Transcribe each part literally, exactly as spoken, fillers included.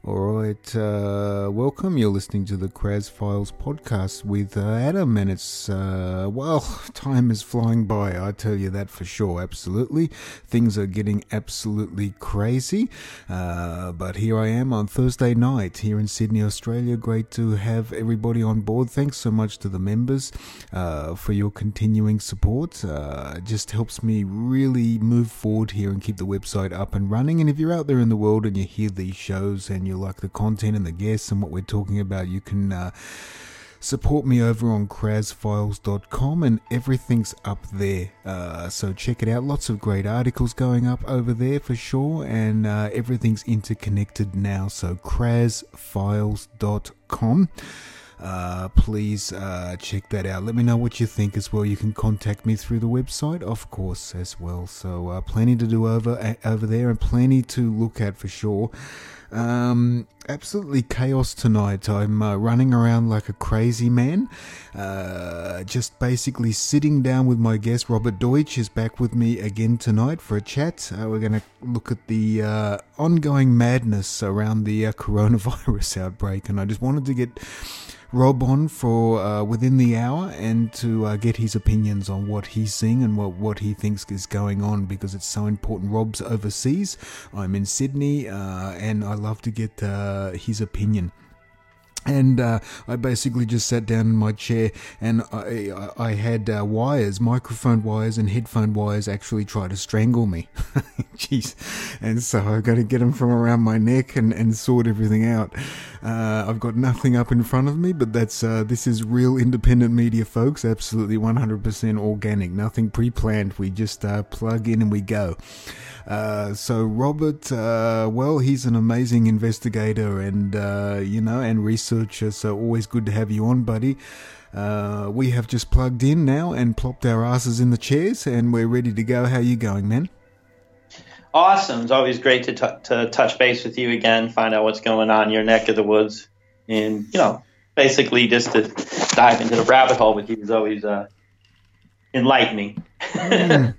All right, uh, welcome. You're listening to the Kraz Files podcast with uh, Adam, and it's, uh, well, time is flying by, I tell you that for sure, absolutely. Things are getting absolutely crazy, uh, but here I am on Thursday night here in Sydney, Australia. Great to have everybody on board. Thanks so much to the members uh, for your continuing support. Uh, it just helps me really move forward here and keep the website up and running. And if you're out there in the world and you hear these shows and you like the content and the guests and what we're talking about, you can uh, support me over on kraz files dot com, and everything's up there, uh, so check it out. Lots of great articles going up over there for sure, and uh, everything's interconnected now, so kraz files dot com. Uh, please uh, check that out. Let me know what you think as well. You can contact me through the website, of course, as well. So uh, plenty to do over uh, over there, and plenty to look at for sure. Um, absolutely chaos tonight. I'm uh, running around like a crazy man. Uh, just basically sitting down with my guest. Robert Deutsch is back with me again tonight for a chat. Uh, we're going to look at the uh, ongoing madness around the uh, coronavirus outbreak, and I just wanted to get Rob on for uh, within the hour and to uh, get his opinions on what he's seeing and what, what he thinks is going on, because it's so important. Rob's overseas, I'm in Sydney, uh, and I love to get uh, his opinion. And uh, I basically just sat down in my chair, and I, I had uh, wires, microphone wires and headphone wires actually try to strangle me. Jeez. And so I've got to get them from around my neck and, and sort everything out. Uh, I've got nothing up in front of me, but that's uh, this is real independent media, folks. Absolutely one hundred percent organic. Nothing pre-planned. We just uh, plug in and we go. Uh, so Robert, uh, well, he's an amazing investigator and, uh, you know, and researcher. So always good to have you on, buddy. Uh, we have just plugged in now and plopped our asses in the chairs, and we're ready to go. How you going, man? Awesome. It's always great to, t- to touch base with you again, find out what's going on in your neck of the woods. And, you know, basically just to dive into the rabbit hole with you is always uh, enlightening. mm.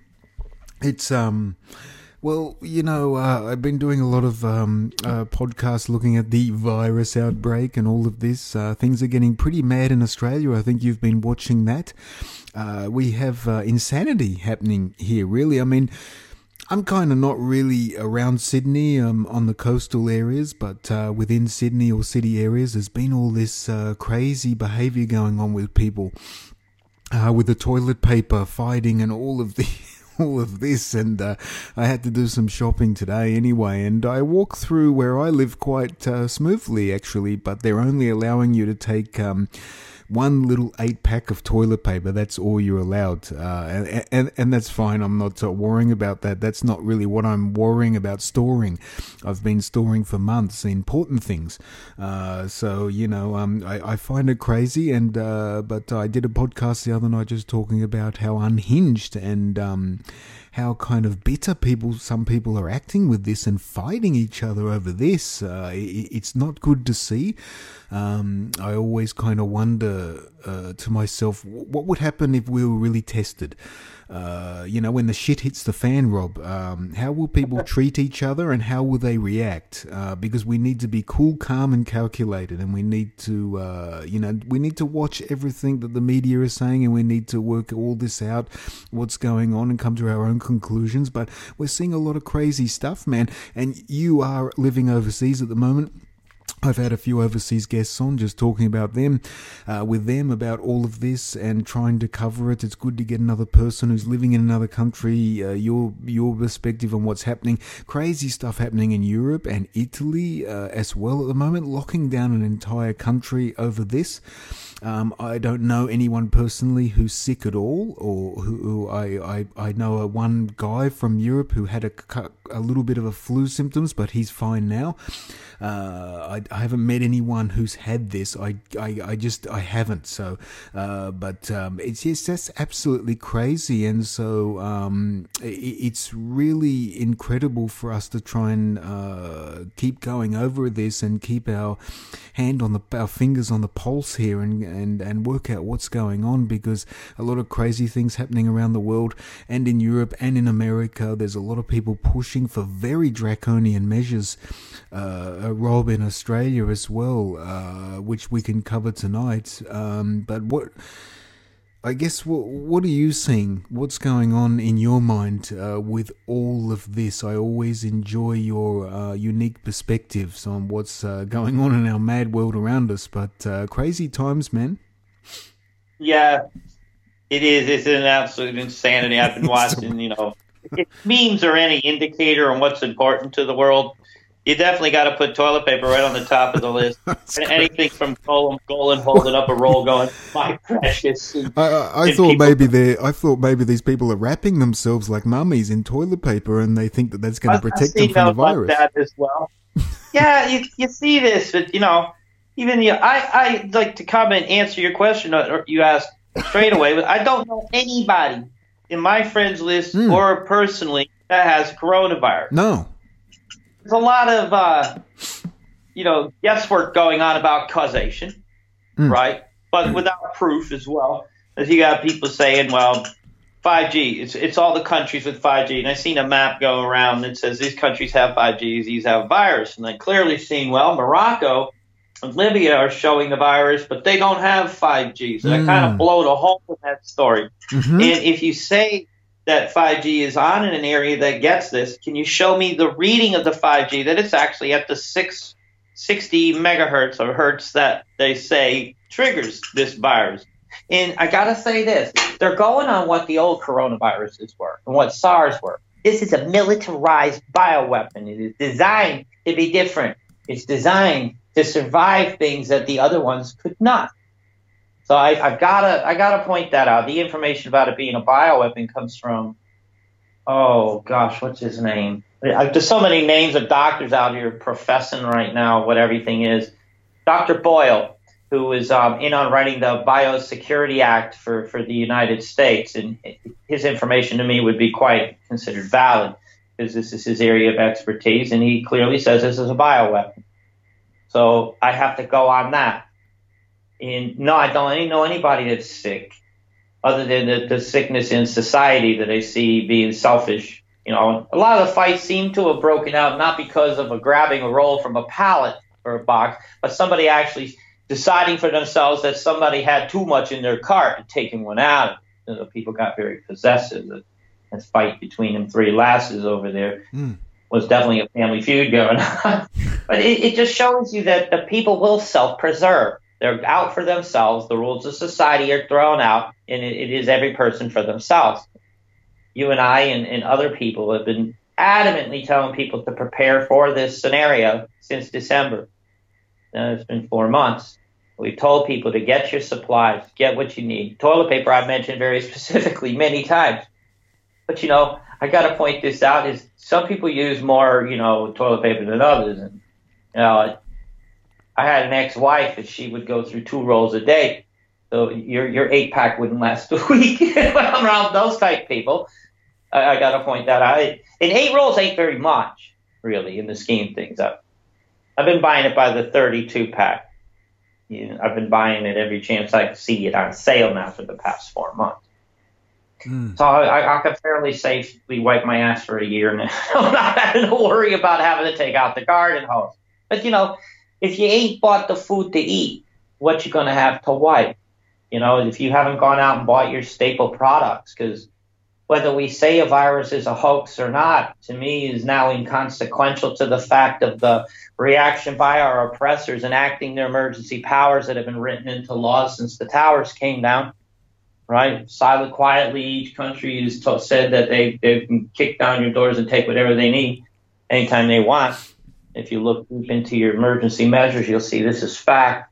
It's, um... Well, you know, uh, I've been doing a lot of um, uh, podcasts looking at the virus outbreak and all of this. Uh, things are getting pretty mad in Australia. I think you've been watching that. Uh, we have uh, insanity happening here, really. I mean, I'm kind of not really around Sydney um, on the coastal areas, but uh, within Sydney or city areas, there's been all this uh, crazy behaviour going on with people, uh, with the toilet paper fighting and all of the... all of this, and uh, I had to do some shopping today anyway, and I walk through where I live quite uh, smoothly actually, but they're only allowing you to take um, one little eight pack of toilet paper. That's all you're allowed, uh, and, and and that's fine. I'm not uh, worrying about that. That's not really what I'm worrying about storing. I've been storing for months important things, uh, so you know um, I, I find it crazy. And uh, but I did a podcast the other night just talking about how unhinged and um, how kind of bitter people, some people are acting with this and fighting each other over this. Uh, it, it's not good to see. Um, I always kind of wonder uh, to myself, what would happen if we were really tested? Uh, you know, when the shit hits the fan, Rob, um, how will people treat each other and how will they react? Uh, because we need to be cool, calm and calculated, and we need to, uh, you know, we need to watch everything that the media is saying, and we need to work all this out, what's going on, and come to our own conclusions. But we're seeing a lot of crazy stuff, man, and you are living overseas at the moment. I've had a few overseas guests on just talking about them, uh, with them about all of this and trying to cover it. It's good to get another person who's living in another country, uh, your your perspective on what's happening. Crazy stuff happening in Europe and Italy uh, as well at the moment, locking down an entire country over this. Um, I don't know anyone personally who's sick at all, or who, who I, I, I know a one guy from Europe who had a, a little bit of a flu symptoms, but he's fine now. Uh, I, I haven't met anyone who's had this. I, I, I just, I haven't. So, uh, but um, it's just that's absolutely crazy, and so um, it, it's really incredible for us to try and uh, keep going over this and keep our hand on the our fingers on the pulse here and, and, and work out what's going on, because a lot of crazy things happening around the world and in Europe and in America. There's a lot of people pushing for very draconian measures, uh, Rob, in Australia as well, uh, which we can cover tonight. Um, but what... I guess, what, what are you seeing? What's going on in your mind uh, with all of this? I always enjoy your uh, unique perspectives on what's uh, going on in our mad world around us, but uh, crazy times, man. Yeah, it is. It's an absolute insanity. I've been watching, you know, if memes are any indicator on what's important to the world, you definitely got to put toilet paper right on the top of the list. And anything from Golan, Golan holding up a roll, going, "My precious." And, I, I, I thought people, maybe they. I thought maybe these people are wrapping themselves like mummies in toilet paper, and they think that that's going to protect them from the virus. That as well. Yeah, you you see this, but you know, even the I I like to comment, answer your question, or you asked straight away. But I don't know anybody in my friends list mm. or personally that has coronavirus. No. There's a lot of, uh, you know, guesswork going on about causation, mm. right? But mm. without proof as well. As you got people saying, well, five G, it's it's all the countries with five G. And I've seen a map go around that says these countries have five G, these have virus. And I clearly seen, well, Morocco and Libya are showing the virus, but they don't have five G. So mm. I kind of blowed a hole in that story. Mm-hmm. And if you say that five G is on in an area that gets this, can you show me the reading of the five G, that it's actually at the six sixty megahertz or hertz that they say triggers this virus? And I got to say this, they're going on what the old coronaviruses were and what SARS were. This is a militarized bioweapon. It is designed to be different. It's designed to survive things that the other ones could not. So I, I've got to I got to point that out. The information about it being a bioweapon comes from, oh, gosh, what's his name? There's so many names of doctors out here professing right now what everything is. Doctor Boyle, who is um, in on writing the Biosecurity Act for, for the United States, and his information to me would be quite considered valid because this is his area of expertise, and he clearly says this is a bioweapon. So I have to go on that. And no, I don't know anybody that's sick other than the, the sickness in society that I see being selfish. You know, a lot of the fights seem to have broken out not because of a grabbing a roll from a pallet or a box, but somebody actually deciding for themselves that somebody had too much in their cart and taking one out. You know, people got very possessive. The, the fight between them three lasses over there mm. was definitely a family feud going on. But it, it just shows you that the people will self-preserve. They're out for themselves. The rules of society are thrown out, and it, it is every person for themselves. You and I and, and other people have been adamantly telling people to prepare for this scenario since December. Now, it's been four months. We've told people to get your supplies, get what you need. Toilet paper I've mentioned very specifically many times. But, you know, I got to point this out, is some people use more, you know, toilet paper than others. And, you know, I had an ex-wife that she would go through two rolls a day. So your your eight-pack wouldn't last a week. When I'm around those type people, I, I got to point that out. And eight rolls ain't very much, really, in the scheme of things. I've, I've been buying it by the thirty-two pack. You know, I've been buying it every chance I can see it on sale now for the past four months. Mm. So I, I can fairly safely wipe my ass for a year now. I'm not having to worry about having to take out the garden hose. But, you know, if you ain't bought the food to eat, what you going to have to wipe? You know, if you haven't gone out and bought your staple products, because whether we say a virus is a hoax or not, to me is now inconsequential to the fact of the reaction by our oppressors enacting their emergency powers that have been written into law since the towers came down, right? Silent, quietly, each country has t- said that they, they can kick down your doors and take whatever they need anytime they want. If you look deep into your emergency measures, you'll see this is fact.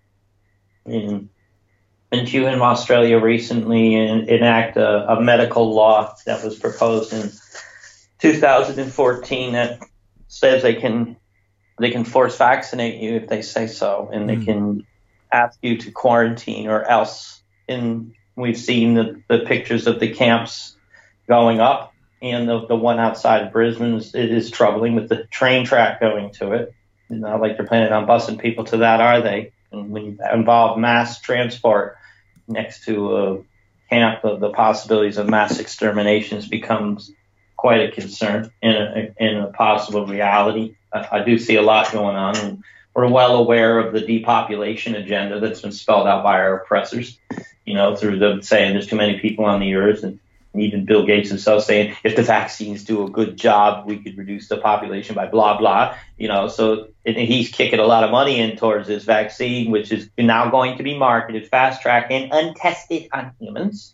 And didn't you in Australia recently enact a, a medical law that was proposed in two thousand fourteen that says they can they can force vaccinate you if they say so, and they mm. can ask you to quarantine or else. And we've seen the, the pictures of the camps going up. And the, the one outside of Brisbane, is, it is troubling with the train track going to it. It's not like they're planning on busing people to that, are they? And when you involve mass transport next to a camp, of the possibilities of mass exterminations becomes quite a concern and a, and a possible reality. I, I do see a lot going on, and we're well aware of the depopulation agenda that's been spelled out by our oppressors, you know, through them saying there's too many people on the earth, and even Bill Gates himself saying if the vaccines do a good job, we could reduce the population by blah, blah, you know. So and he's kicking a lot of money in towards this vaccine, which is now going to be marketed fast-track and untested on humans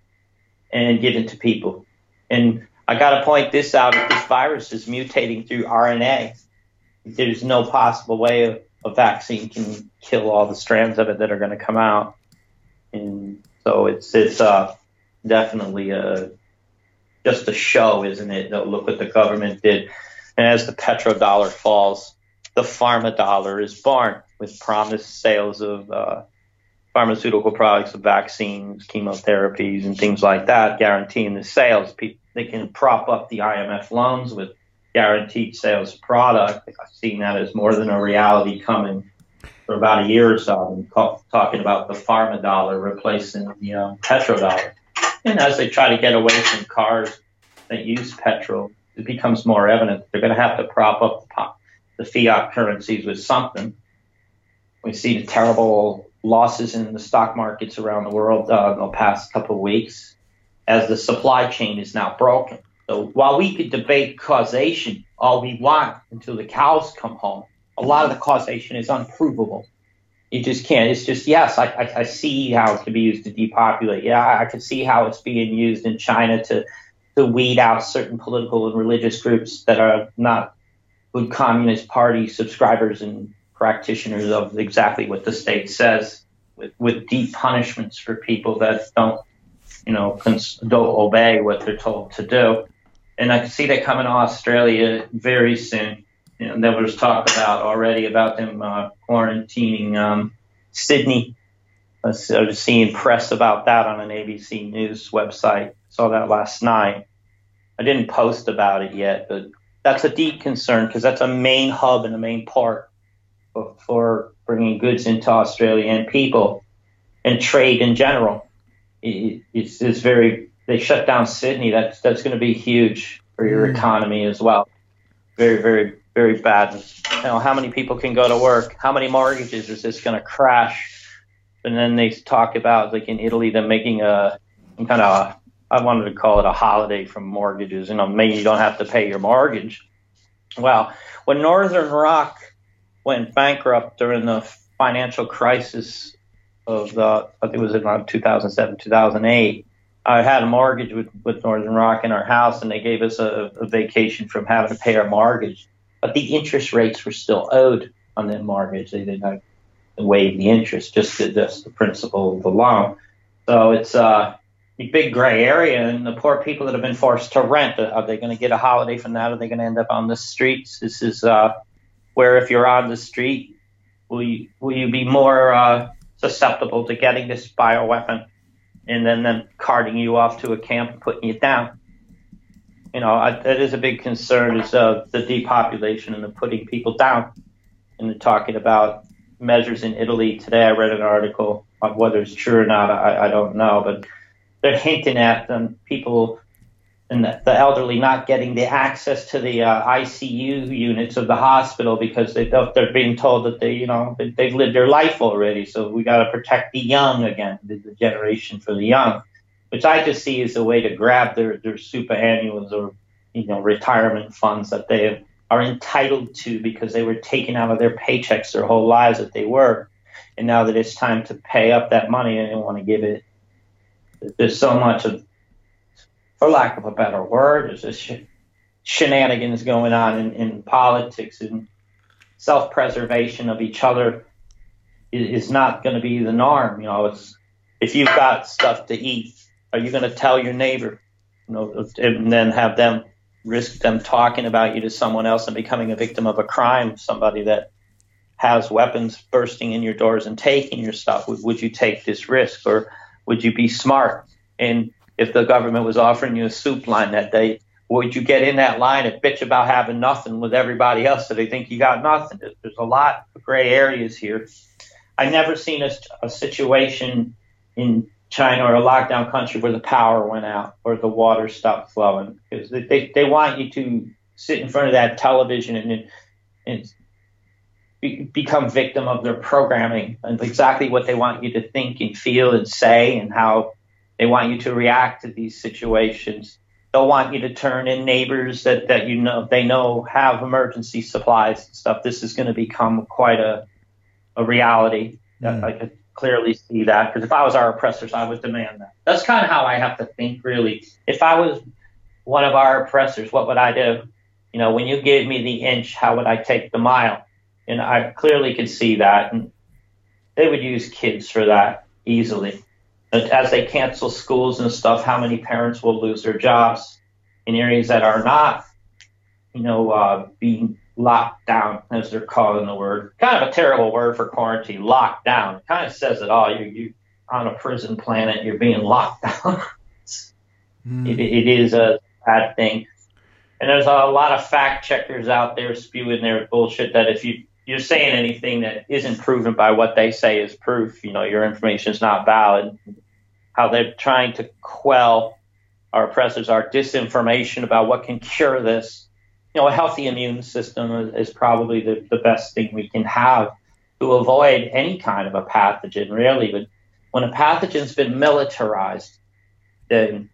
and given to people. And I got to point this out, that this virus is mutating through R N A. There's no possible way a, a vaccine can kill all the strands of it that are going to come out. And so it's it's uh, definitely a, just a show, isn't it? Look what the government did. And as the petrodollar falls, the pharma dollar is born with promised sales of uh, pharmaceutical products, of vaccines, chemotherapies, and things like that, guaranteeing the sales. People, they can prop up the I M F loans with guaranteed sales of product. I've seen that as more than a reality coming for about a year or so. I'm talking about the pharma dollar replacing the um, petrodollar. And as they try to get away from cars that use petrol, it becomes more evident they're going to have to prop up the, the fiat currencies with something. We see the terrible losses in the stock markets around the world uh, in the past couple of weeks as the supply chain is now broken. So while we could debate causation all we want until the cows come home, a lot of the causation is unprovable. You just can't. It's just, yes, I, I, I see how it can be used to depopulate. Yeah, I can see how it's being used in China to, to weed out certain political and religious groups that are not good Communist Party subscribers and practitioners of exactly what the state says, with, with deep punishments for people that don't, you know, cons- don't obey what they're told to do. And I can see that coming to Australia very soon. You know, there was talk about already about them uh, quarantining um, Sydney. I was just seeing press about that on an A B C News website. Saw that last night. I didn't post about it yet, but that's a deep concern because that's a main hub and a main part for, for bringing goods into Australia and people and trade in general. It, it's, it's very. They shut down Sydney. That's that's going to be huge for your mm. economy as well. Very, very, very bad. You know, how many people can go to work? How many mortgages is this going to crash? And then they talk about, like in Italy, them making a kind of, I wanted to call it a holiday from mortgages. You know, maybe you don't have to pay your mortgage. Well, when Northern Rock went bankrupt during the financial crisis of the, I think it was around two thousand seven, two thousand eight, I had a mortgage with, with Northern Rock in our house, and they gave us a, a vacation from having to pay our mortgage. But the interest rates were still owed on that mortgage. They didn't have to waive the interest, just the, just the principal of the loan. So it's uh, a big gray area, and the poor people that have been forced to rent, are they going to get a holiday from that? Are they going to end up on the streets? This is uh, where if you're on the street, will you, will you be more uh, susceptible to getting this bioweapon? And then them carting you off to a camp and putting you down. You know, I, that is a big concern, is uh, the depopulation and the putting people down. And they're talking about measures in Italy. Today I read an article on whether it's true or not, I, I don't know. But they're hinting at them, people and the, the elderly not getting the access to the uh, I C U units of the hospital because they, they're being told that they, you know, they've lived their life already. So we got to protect the young again, the, the generation for the young, which I just see as a way to grab their, their superannuals or, you know, retirement funds that they are entitled to because they were taken out of their paychecks their whole lives that they were. And now that it's time to pay up that money and they want to give it, there's so much of, for lack of a better word, there's this sh- shenanigans going on in, in politics, and self-preservation of each other is, is not going to be the norm. You know, it's if you've got stuff to eat, are you going to tell your neighbor, you know, and then have them risk them talking about you to someone else and becoming a victim of a crime, somebody that has weapons bursting in your doors and taking your stuff? Would, would you take this risk, or would you be smart? And if the government was offering you a soup line that day, would you get in that line and bitch about having nothing with everybody else so they think you got nothing? There's a lot of gray areas here. I never seen a, a situation in China or a lockdown country where the power went out or the water stopped flowing, because they, they, they want you to sit in front of that television and, and be, become victim of their programming and exactly what they want you to think and feel and say and how they want you to react to these situations. They'll want you to turn in neighbors that, that you know they know have emergency supplies and stuff. This is going to become quite a a reality. Mm. I could clearly see that, because if I was our oppressors, I would demand that. That's kind of how I have to think, really. If I was one of our oppressors, what would I do? You know, when you gave me the inch, how would I take the mile? And I clearly could see that. And they would use kids for that easily. But as they cancel schools and stuff, how many parents will lose their jobs in areas that are not, you know, uh, being locked down, as they're calling the word. Kind of a terrible word for quarantine, locked down. It kind of says it all. You you on a prison planet, you're being locked down. mm. it, it is a bad thing. And there's a lot of fact checkers out there spewing their bullshit that if you, you're saying anything that isn't proven by what they say is proof, you know, your information is not valid. How they're trying to quell our oppressors, our disinformation about what can cure this. You know, a healthy immune system is, is probably the, the best thing we can have to avoid any kind of a pathogen, really. But when a pathogen's been militarized, then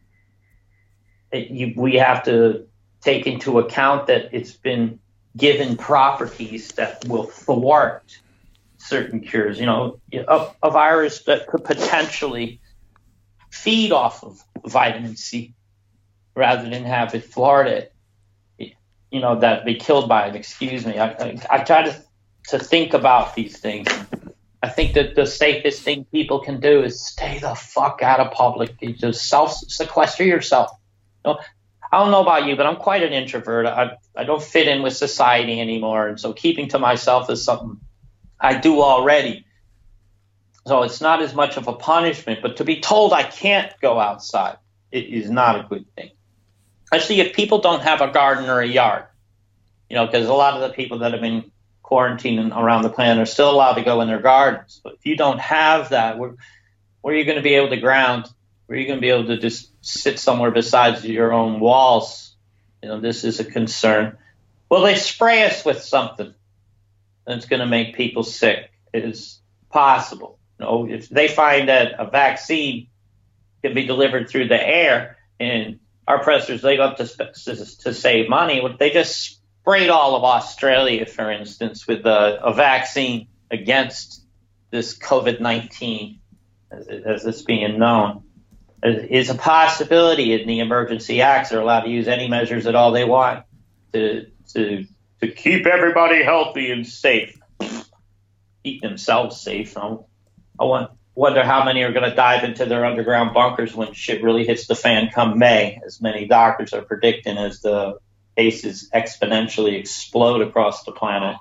it, you, we have to take into account that it's been given properties that will thwart certain cures. You know, a, a virus that could potentially feed off of vitamin C rather than have it thwart it. You know, that be killed by it. Excuse me. I, I, I try to to think about these things. I think that the safest thing people can do is stay the fuck out of public. You just self sequester yourself. You know, I don't know about you, but I'm quite an introvert. I I don't fit in with society anymore, and so keeping to myself is something I do already. So it's not as much of a punishment, but to be told I can't go outside, it is not a good thing. Especially if people don't have a garden or a yard, you know, because a lot of the people that have been quarantining around the planet are still allowed to go in their gardens. But if you don't have that, where, where are you going to be able to ground? Where are you going to be able to just sit somewhere besides your own walls? You know, this is a concern. Well, they spray us with something that's going to make people sick. It is possible. You know, if they find that a vaccine can be delivered through the air, and our oppressors, they love to, to, to save money. They just sprayed all of Australia, for instance, with a, a vaccine against this COVID nineteen, as, as it's being known. It is a possibility in the emergency acts. They're allowed to use any measures at all they want to to to keep everybody healthy and safe, keep themselves safe. I, I want. Wonder how many are going to dive into their underground bunkers when shit really hits the fan come May, as many doctors are predicting as the cases exponentially explode across the planet.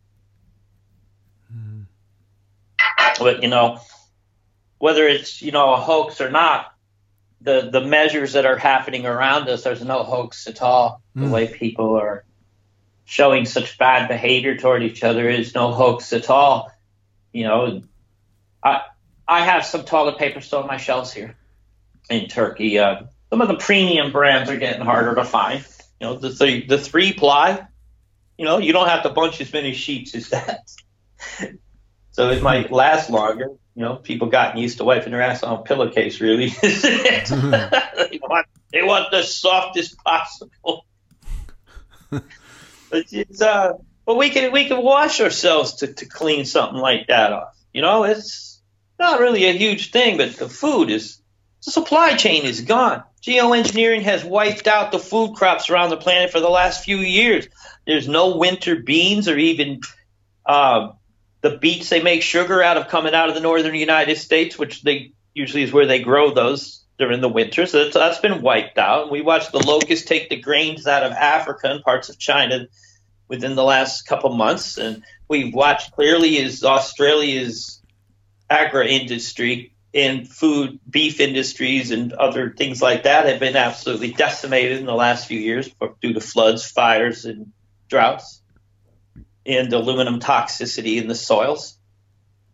Mm. But, you know, whether it's, you know, a hoax or not, the, the measures that are happening around us, there's no hoax at all. Mm. The way people are showing such bad behavior toward each other is no hoax at all. You know, I... I have some toilet paper still on my shelves here in Turkey. Uh, some of the premium brands are getting harder to find. You know, the the, the three ply. You know, you don't have to bunch as many sheets as that, so it might last longer. You know, people gotten used to wiping their ass on a pillowcase. Really, they want they want the softest possible. But it's uh, but we can we can wash ourselves to to clean something like that off. You know, it's not really a huge thing, but the food is, the supply chain is gone. Geoengineering has wiped out the food crops around the planet for the last few years. There's no winter beans or even uh, the beets they make sugar out of coming out of the northern United States, which they usually is where they grow those during the winter. So that's, that's been wiped out. We watched the locusts take the grains out of Africa and parts of China within the last couple months. And we've watched clearly as Australia's agri-industry and food, beef industries and other things like that have been absolutely decimated in the last few years due to floods, fires, and droughts, and aluminum toxicity in the soils.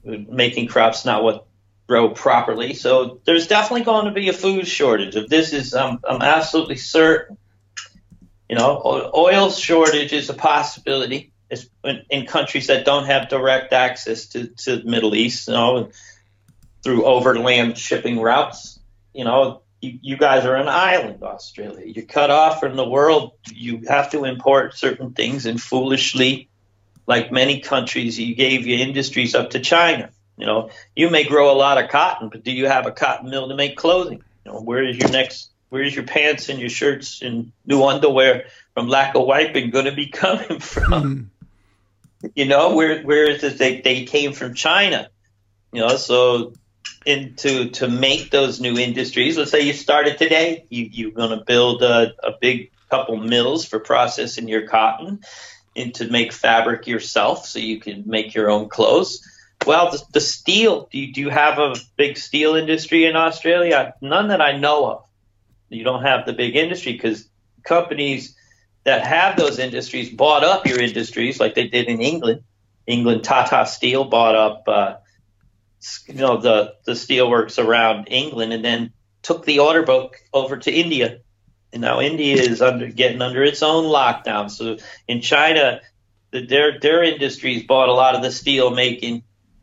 making crops not what grow properly. So there's definitely going to be a food shortage. If this is, um, I'm absolutely certain. You know, oil shortage is a possibility in, in countries that don't have direct access to, to the Middle East, you know, through overland shipping routes. You know, you, you guys are an island, Australia. You're cut off from the world. You have to import certain things, and foolishly, like many countries, you gave your industries up to China. You know, you may grow a lot of cotton, but do you have a cotton mill to make clothing? You know, where is your next, where's your pants and your shirts and new underwear from lack of wiping going to be coming from? You know, where where is it? They they came from China. You know, so into to make those new industries. Let's say you started today, you you're going to build a, a big couple mills for processing your cotton and to make fabric yourself, so you can make your own clothes. Well, the, the steel. Do you, do you have a big steel industry in Australia? None that I know of. You don't have the big industry because companies that have those industries bought up your industries, like they did in England. England, Tata Steel bought up, uh, you know, the the steelworks around England, and then took the order book over to India. And now India is under getting under its own lockdown. So in China, the, their their industries bought a lot of the steel making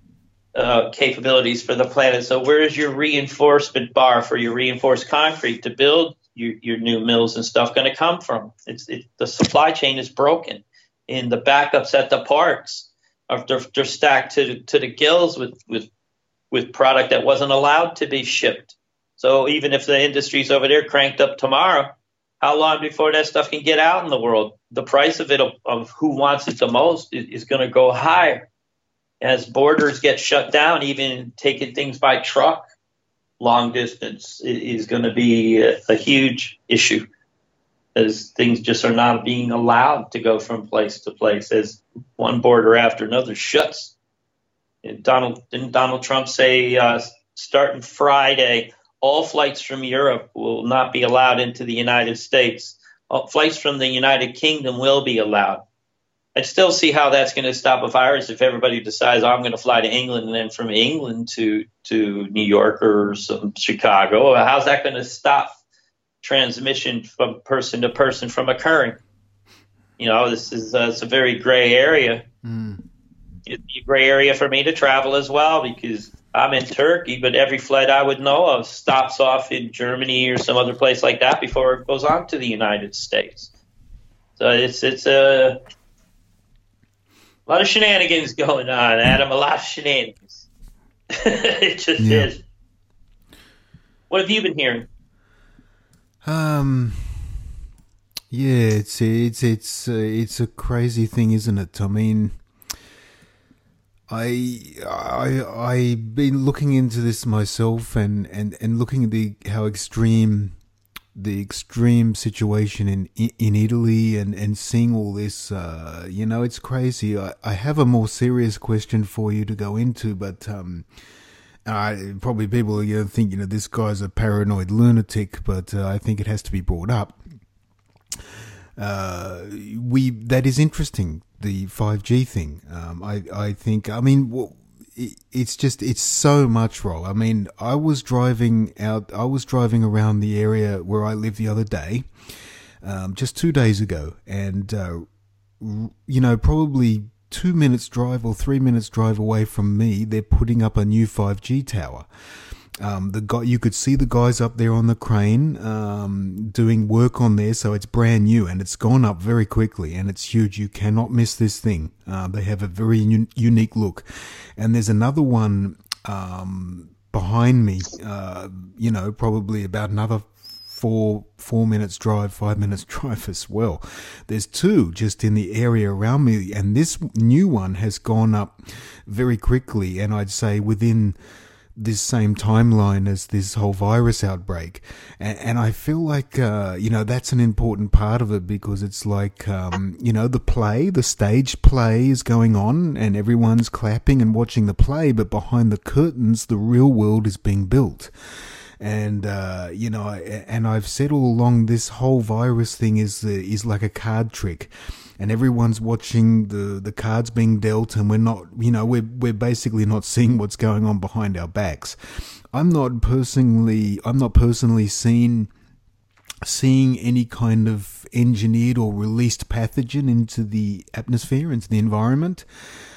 uh, capabilities for the planet. So where is your reinforcement bar for your reinforced concrete to build your, your new mills and stuff going to come from? It's it, the supply chain is broken, and the backups at the parts are they're, they're stacked to to the gills with with with product that wasn't allowed to be shipped. So even if the industries over there cranked up tomorrow, how long before that stuff can get out in the world? The price of it, of, of who wants it the most, is, is going to go higher. As borders get shut down, even taking things by truck long distance is going to be a, a huge issue, as things just are not being allowed to go from place to place as one border after another shuts. And Donald, didn't Donald Trump say uh, starting Friday, all flights from Europe will not be allowed into the United States. All flights from the United Kingdom will be allowed. I still see how that's going to stop a virus if everybody decides, oh, I'm going to fly to England and then from England to, to New York or some Chicago. How's that going to stop transmission from person to person from occurring? You know, this is uh, it's a very gray area. Mm. It'd be a gray area for me to travel as well, because I'm in Turkey, but every flight I would know of stops off in Germany or some other place like that before it goes on to the United States. So it's it's a, a lot of shenanigans going on, Adam. A lot of shenanigans. It just yeah. is. What have you been hearing? Um. Yeah, it's it's it's uh, it's a crazy thing, isn't it? I mean, I I I've been looking into this myself, and, and, and looking at the how extreme the extreme situation in in Italy, and, and seeing all this. Uh, you know, it's crazy. I, I have a more serious question for you to go into, but um, I probably people are going to think, you know, this guy's a paranoid lunatic, but uh, I think it has to be brought up. Uh, we that is interesting. The five G thing. Um, I I think. I mean, well, it, it's just it's so much, Roll. I mean, I was driving out. I was driving around the area where I live the other day, um, just two days ago, and uh, you know, probably two minutes drive or three minutes drive away from me, they're putting up a new five G tower. Um, the guy, you could see the guys up there on the crane, um, doing work on there. So it's brand new and it's gone up very quickly and it's huge. You cannot miss this thing. Uh, they have a very un- unique look. And there's another one, um, behind me, uh, you know, probably about another four, four minutes drive, five minutes drive as well. There's two just in the area around me. And this new one has gone up very quickly. And I'd say within this same timeline as this whole virus outbreak. And, and I feel like, uh, you know, that's an important part of it, because it's like, um, you know, the play, the stage play is going on and everyone's clapping and watching the play, but behind the curtains, the real world is being built. And, uh, you know, and I've said all along, this whole virus thing is, uh, is like a card trick. And everyone's watching the, the cards being dealt, and we're not, you know, we're, we're basically not seeing what's going on behind our backs. I'm not personally, I'm not personally seen, seeing any kind of engineered or released pathogen into the atmosphere, into the environment.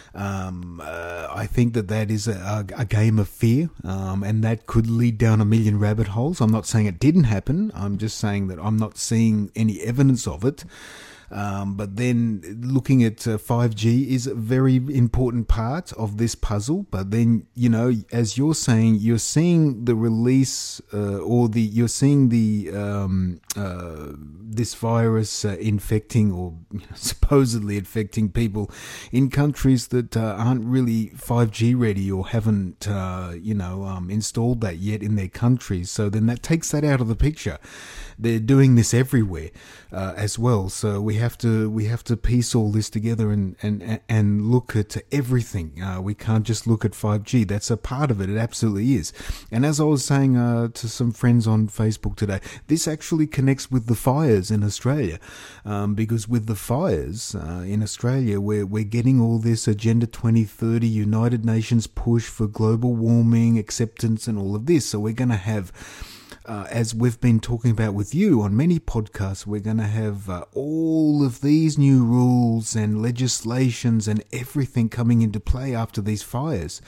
Um, uh, I think that that is a, a game of fear, um, and that could lead down a million rabbit holes. I'm not saying it didn't happen. I'm just saying that I'm not seeing any evidence of it. Um, but then looking at uh, five G is a very important part of this puzzle. But then, you know, as you're saying, you're seeing the release uh, or the you're seeing the um, uh, this virus uh, infecting or you know, supposedly infecting people in countries that uh, aren't really five G ready or haven't uh, you know um, installed that yet in their countries. So then that takes that out of the picture. They're doing this everywhere uh, as well. So we have to we have to piece all this together and and and look at everything. Uh, we can't just look at five G. That's a part of it. It absolutely is. And as I was saying uh, to some friends on Facebook today, this actually connects with the fires in Australia, um, because with the fires uh, in Australia, we're we're getting all this Agenda twenty thirty, United Nations push for global warming acceptance, and all of this. So we're going to have. Uh, as we've been talking about with you on many podcasts, we're going to have uh, all of these new rules and legislations and everything coming into play after these fires,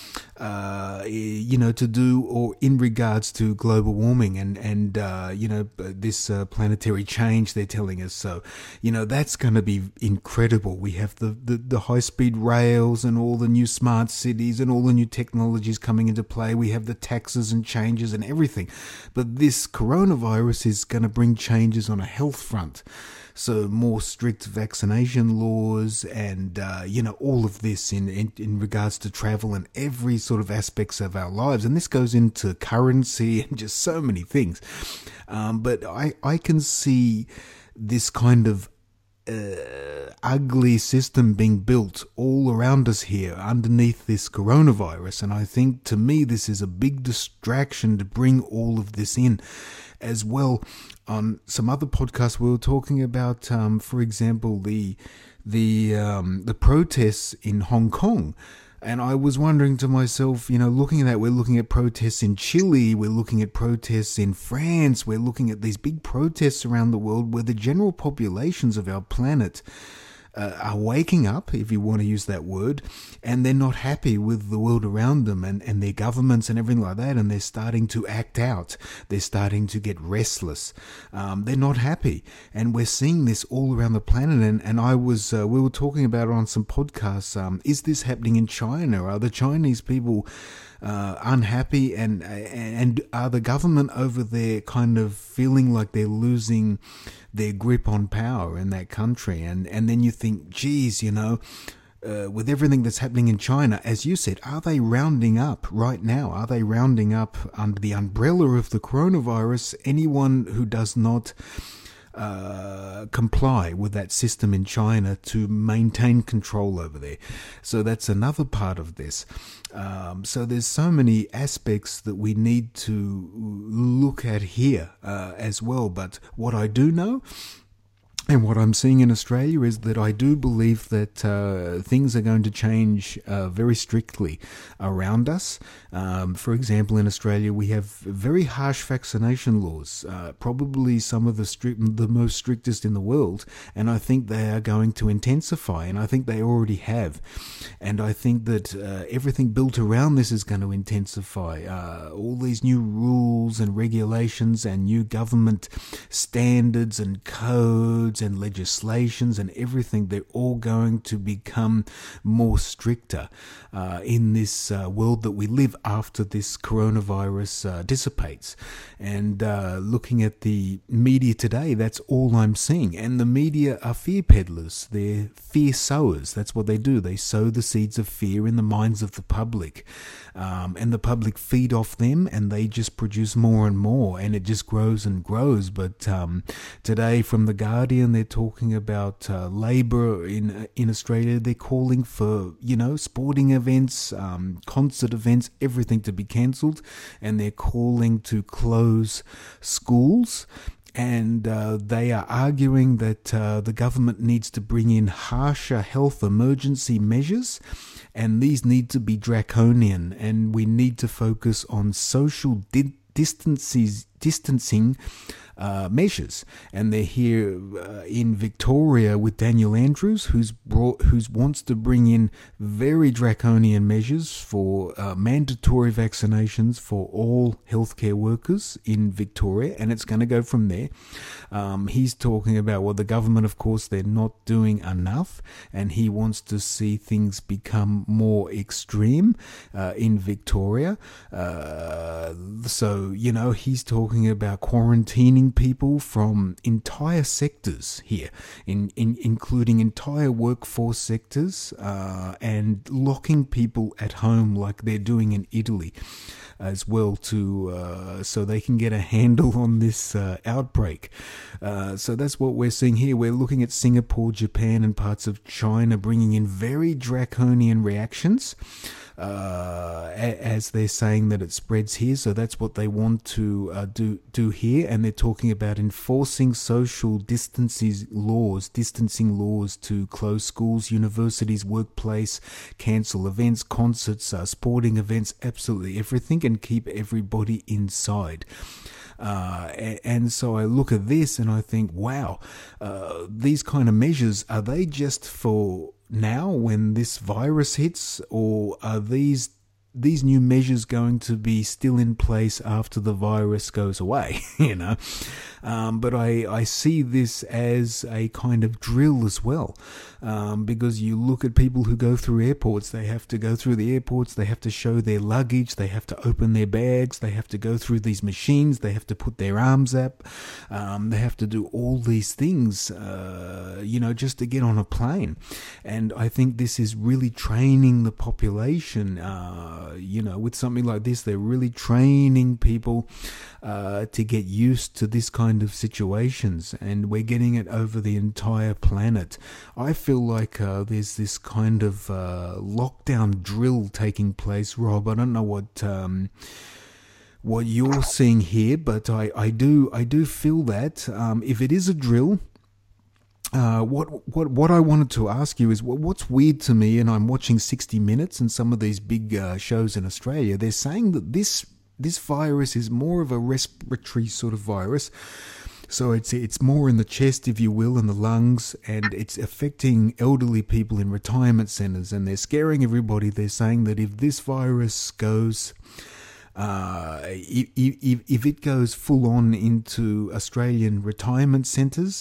uh, you know, to do or in regards to global warming and, and uh, you know, this uh, planetary change they're telling us. So, you know, that's going to be incredible. We have the, the, the high-speed rails and all the new smart cities and all the new technologies coming into play. We have the taxes and changes and everything. But this coronavirus is going to bring changes on a health front. So more strict vaccination laws and, uh, you know, all of this in, in, in regards to travel and every sort of aspects of our lives. And this goes into currency and just so many things. Um, but I, I can see this kind of Uh, ugly system being built all around us here underneath this coronavirus, and I think to me this is a big distraction to bring all of this in as well. On some other podcasts we were talking about, um, for example, the the um, the protests in Hong Kong. And I was wondering to myself, you know, looking at that, we're looking at protests in Chile, we're looking at protests in France, we're looking at these big protests around the world where the general populations of our planet uh, are waking up, if you want to use that word, and they're not happy with the world around them and, and their governments and everything like that, and they're starting to act out. They're starting to get restless. Um, they're not happy. And we're seeing this all around the planet. And, and I was, uh, we were talking about it on some podcasts. Um, is this happening in China? Are the Chinese people uh, unhappy? And, and are the government over there kind of feeling like they're losing their grip on power in that country? And, and then you think, geez, you know, Uh, with everything that's happening in China, as you said, are they rounding up right now? Are they rounding up under the umbrella of the coronavirus anyone who does not uh, comply with that system in China to maintain control over there? So that's another part of this. Um, so there's so many aspects that we need to look at here uh, as well. But what I do know, and what I'm seeing in Australia, is that I do believe that uh, things are going to change uh, very strictly around us. Um, for example, in Australia, we have very harsh vaccination laws, uh, probably some of the strict, the most strictest in the world, and I think they are going to intensify, and I think they already have. And I think that uh, everything built around this is going to intensify. Uh, all these new rules and regulations and new government standards and codes and legislations and everything, they're all going to become more stricter uh, in this uh, world that we live after this coronavirus uh, dissipates. And uh, looking at the media today, that's all I'm seeing. And the media are fear peddlers. They're fear sowers. That's what they do. They sow the seeds of fear in the minds of the public. Um, and the public feed off them, and they just produce more and more, and it just grows and grows. But um, today, from The Guardian, and they're talking about uh, labour in in Australia. They're calling for, you know, sporting events, um, concert events, everything to be cancelled, and they're calling to close schools. And uh, they are arguing that uh, the government needs to bring in harsher health emergency measures, and these need to be draconian, and we need to focus on social di- distances, distancing uh, measures. And they're here uh, in Victoria with Daniel Andrews, who's brought, who's wants to bring in very draconian measures for uh, mandatory vaccinations for all healthcare workers in Victoria, and it's going to go from there. Um, he's talking about, well, the government, of course, they're not doing enough, and he wants to see things become more extreme uh, in Victoria. Uh, so, you know, he's talking about quarantining people from entire sectors here, in, in including entire workforce sectors, uh, and locking people at home like they're doing in Italy as well, to uh, so they can get a handle on this uh, outbreak. Uh, so that's what we're seeing here. We're looking at Singapore, Japan, and parts of China bringing in very draconian reactions, uh, as they're saying that it spreads here. So that's what they want to uh, do do here, and they're talking about enforcing social distances laws, distancing laws to close schools, universities, workplace, cancel events, concerts, uh, sporting events, absolutely everything, and keep everybody inside. Uh, and so I look at this and I think, wow, uh, these kind of measures, are they just for now when this virus hits, or are these these new measures going to be still in place after the virus goes away? you know, um, but I, I see this as a kind of drill as well, um, because you look at people who go through airports. They have to go through the airports, they have to show their luggage, they have to open their bags, they have to go through these machines, they have to put their arms up, um, they have to do all these things, uh, you know, just to get on a plane. And I think this is really training the population. Uh, you know, with something like this, they're really training people uh, to get used to this kind of situations, and we're getting it over the entire planet. I feel like uh, there's this kind of uh, lockdown drill taking place, Rob. I don't know what um, what you're seeing here, but I, I do I do feel that um, if it is a drill. Uh, what what what I wanted to ask you is, what, what's weird to me, and I'm watching sixty minutes and some of these big uh, shows in Australia, they're saying that this this virus is more of a respiratory sort of virus. So it's it's more in the chest, if you will, and the lungs, and it's affecting elderly people in retirement centres, and they're scaring everybody. They're saying that if this virus goes... Uh, if, if, if it goes full on into Australian retirement centres,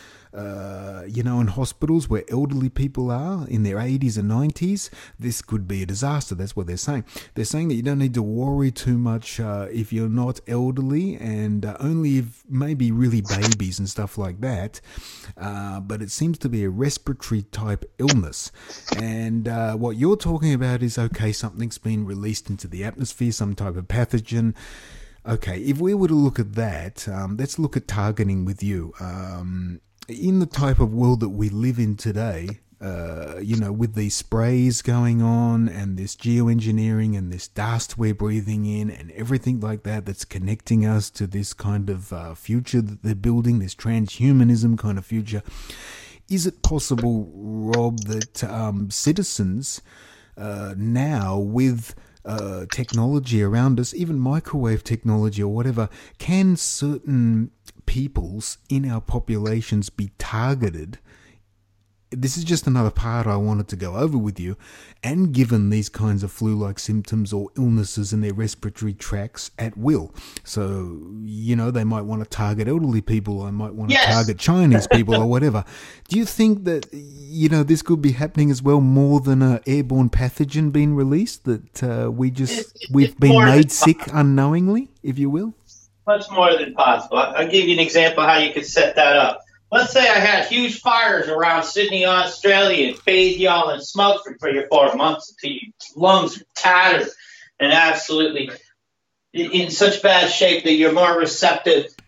Uh, you know, in hospitals where elderly people are in their eighties and nineties, this could be a disaster. That's what they're saying. They're saying that you don't need to worry too much uh, if you're not elderly, and uh, only if maybe really babies and stuff like that. Uh, but it seems to be a respiratory type illness. And uh, what you're talking about is, okay, something's been released into the atmosphere, some type of pathogen. Okay, if we were to look at that, um, let's look at targeting with you. Um, in the type of world that we live in today, uh, you know, with these sprays going on and this geoengineering and this dust we're breathing in and everything like that that's connecting us to this kind of uh, future that they're building, this transhumanism kind of future, is it possible, Rob, that um, citizens uh, now with uh, technology around us, even microwave technology or whatever, can certain peoples in our populations be targeted? This is just another part I wanted to go over with you, and given these kinds of flu-like symptoms or illnesses in their respiratory tracts at will. So, you know, they might want to target elderly people, or they might want to yes. target Chinese people or whatever. Do you think that, you know, this could be happening as well, more than an airborne pathogen being released, that uh, we just, it's, it's, we've it's been made sick unknowingly, if you will? Much more than possible. I'll give you an example how you could set that up. Let's say I had huge fires around Sydney, Australia, and bathed y'all in smoke for three or four months until your lungs are tattered and absolutely in such bad shape that you're more receptive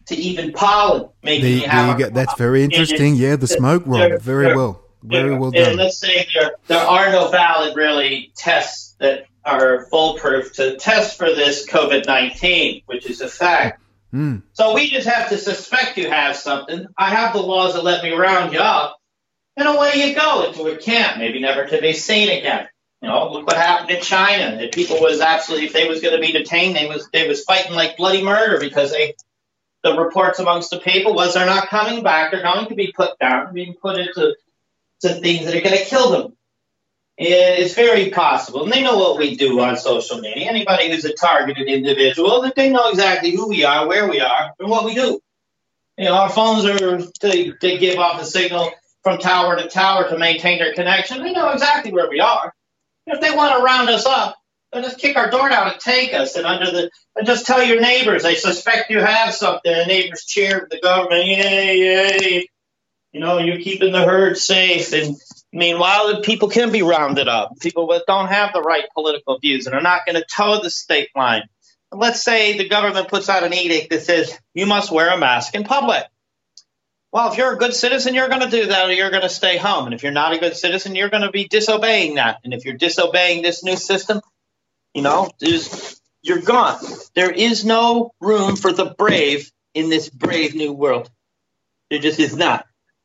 to even pollen, making There, you there have you a go. That's very interesting. Yeah, the smoke, Rob. Very well. Very well and done. let's say there there are no valid really tests that are foolproof to test for this COVID nineteen, which is a fact. Mm. So we just have to suspect you have something. I have the laws that let me round you up, and away you go into a camp, maybe never to be seen again. You know, look what happened in China. The people was absolutely, if they was going to be detained, they was they was fighting like bloody murder because they. The reports amongst the people was they're not coming back. They're going to be put down, being put into to things that are going to kill them. It's very possible. And they know what we do on social media. Anybody who's a targeted individual, that they know exactly who we are, where we are, and what we do. You know, our phones are to, to give off a signal from tower to tower to maintain their connection. They know exactly where we are. If they want to round us up, they'll just kick our door down and take us. And under the and just tell your neighbors they suspect you have something. And neighbors cheer the government, yay, yay. You know, you're keeping the herd safe. And meanwhile, the people can be rounded up. People that don't have the right political views and are not going to toe the state line. And let's say the government puts out an edict that says you must wear a mask in public. Well, if you're a good citizen, you're going to do that or you're going to stay home. And if you're not a good citizen, you're going to be disobeying that. And if you're disobeying this new system, you know, you're gone. There is no room for the brave in this brave new world. There just is not.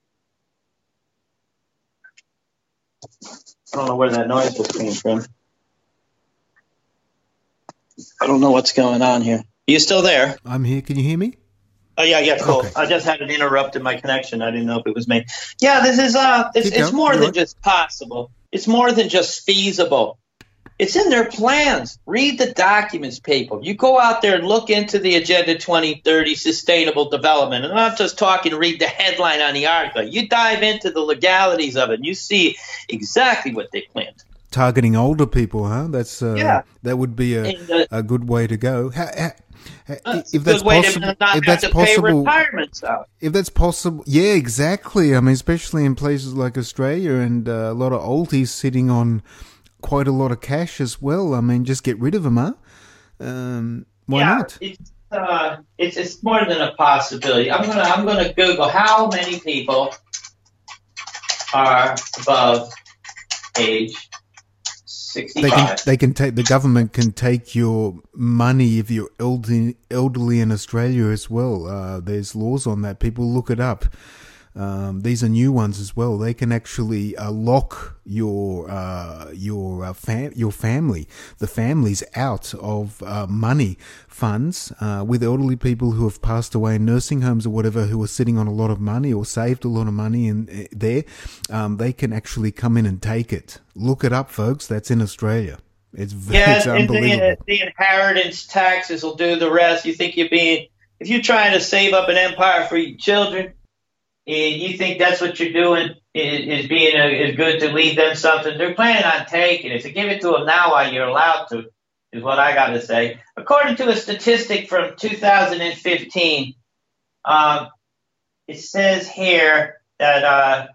I don't know where that noise just came from. I don't know what's going on here. Are you still there? I'm here. Can you hear me? Oh, yeah, yeah, cool. Okay. I just had an interrupt in my connection. I didn't know if it was me. Yeah, this is, uh, it's, Keep it's going. more You're than right. just possible. It's more than just feasible. It's in their plans. Read the documents, people. You go out there and look into the Agenda twenty thirty Sustainable Development. And I'm not just talking, read the headline on the article. You dive into the legalities of it, and you see exactly what they planned. Targeting older people, huh? That's uh, Yeah. That would be a, And, uh, a good way to go. How, how, That's if a that's good way possible, to not if have that's to pay possible, retirements out. if that's possible, yeah, exactly. I mean, especially in places like Australia and uh, a lot of oldies sitting on quite a lot of cash as well. I mean, just get rid of them, huh? Um, why yeah, not? It's, uh, it's it's more than a possibility. I'm gonna I'm gonna Google how many people are above age They can sixty-five. they can take the government can take your money if you're elderly elderly in Australia as well. Uh, there's laws on that. People look it up. Um, these are new ones as well. They can actually uh, lock your uh, your uh, fam- your family, the families out of uh, money funds uh, with elderly people who have passed away in nursing homes or whatever, who are sitting on a lot of money or saved a lot of money in uh, there. Um, they can actually come in and take it. Look it up, folks. That's in Australia. It's, Yeah, it's and unbelievable. the, the inheritance taxes will do the rest. You think you're being if you're trying to save up an empire for your children. And you think that's what you're doing is, is being a, is good to leave them something? They're planning on taking it. So give it to them now while you're allowed to, is what I got to say. According to a statistic from two thousand fifteen, um, it says here that uh,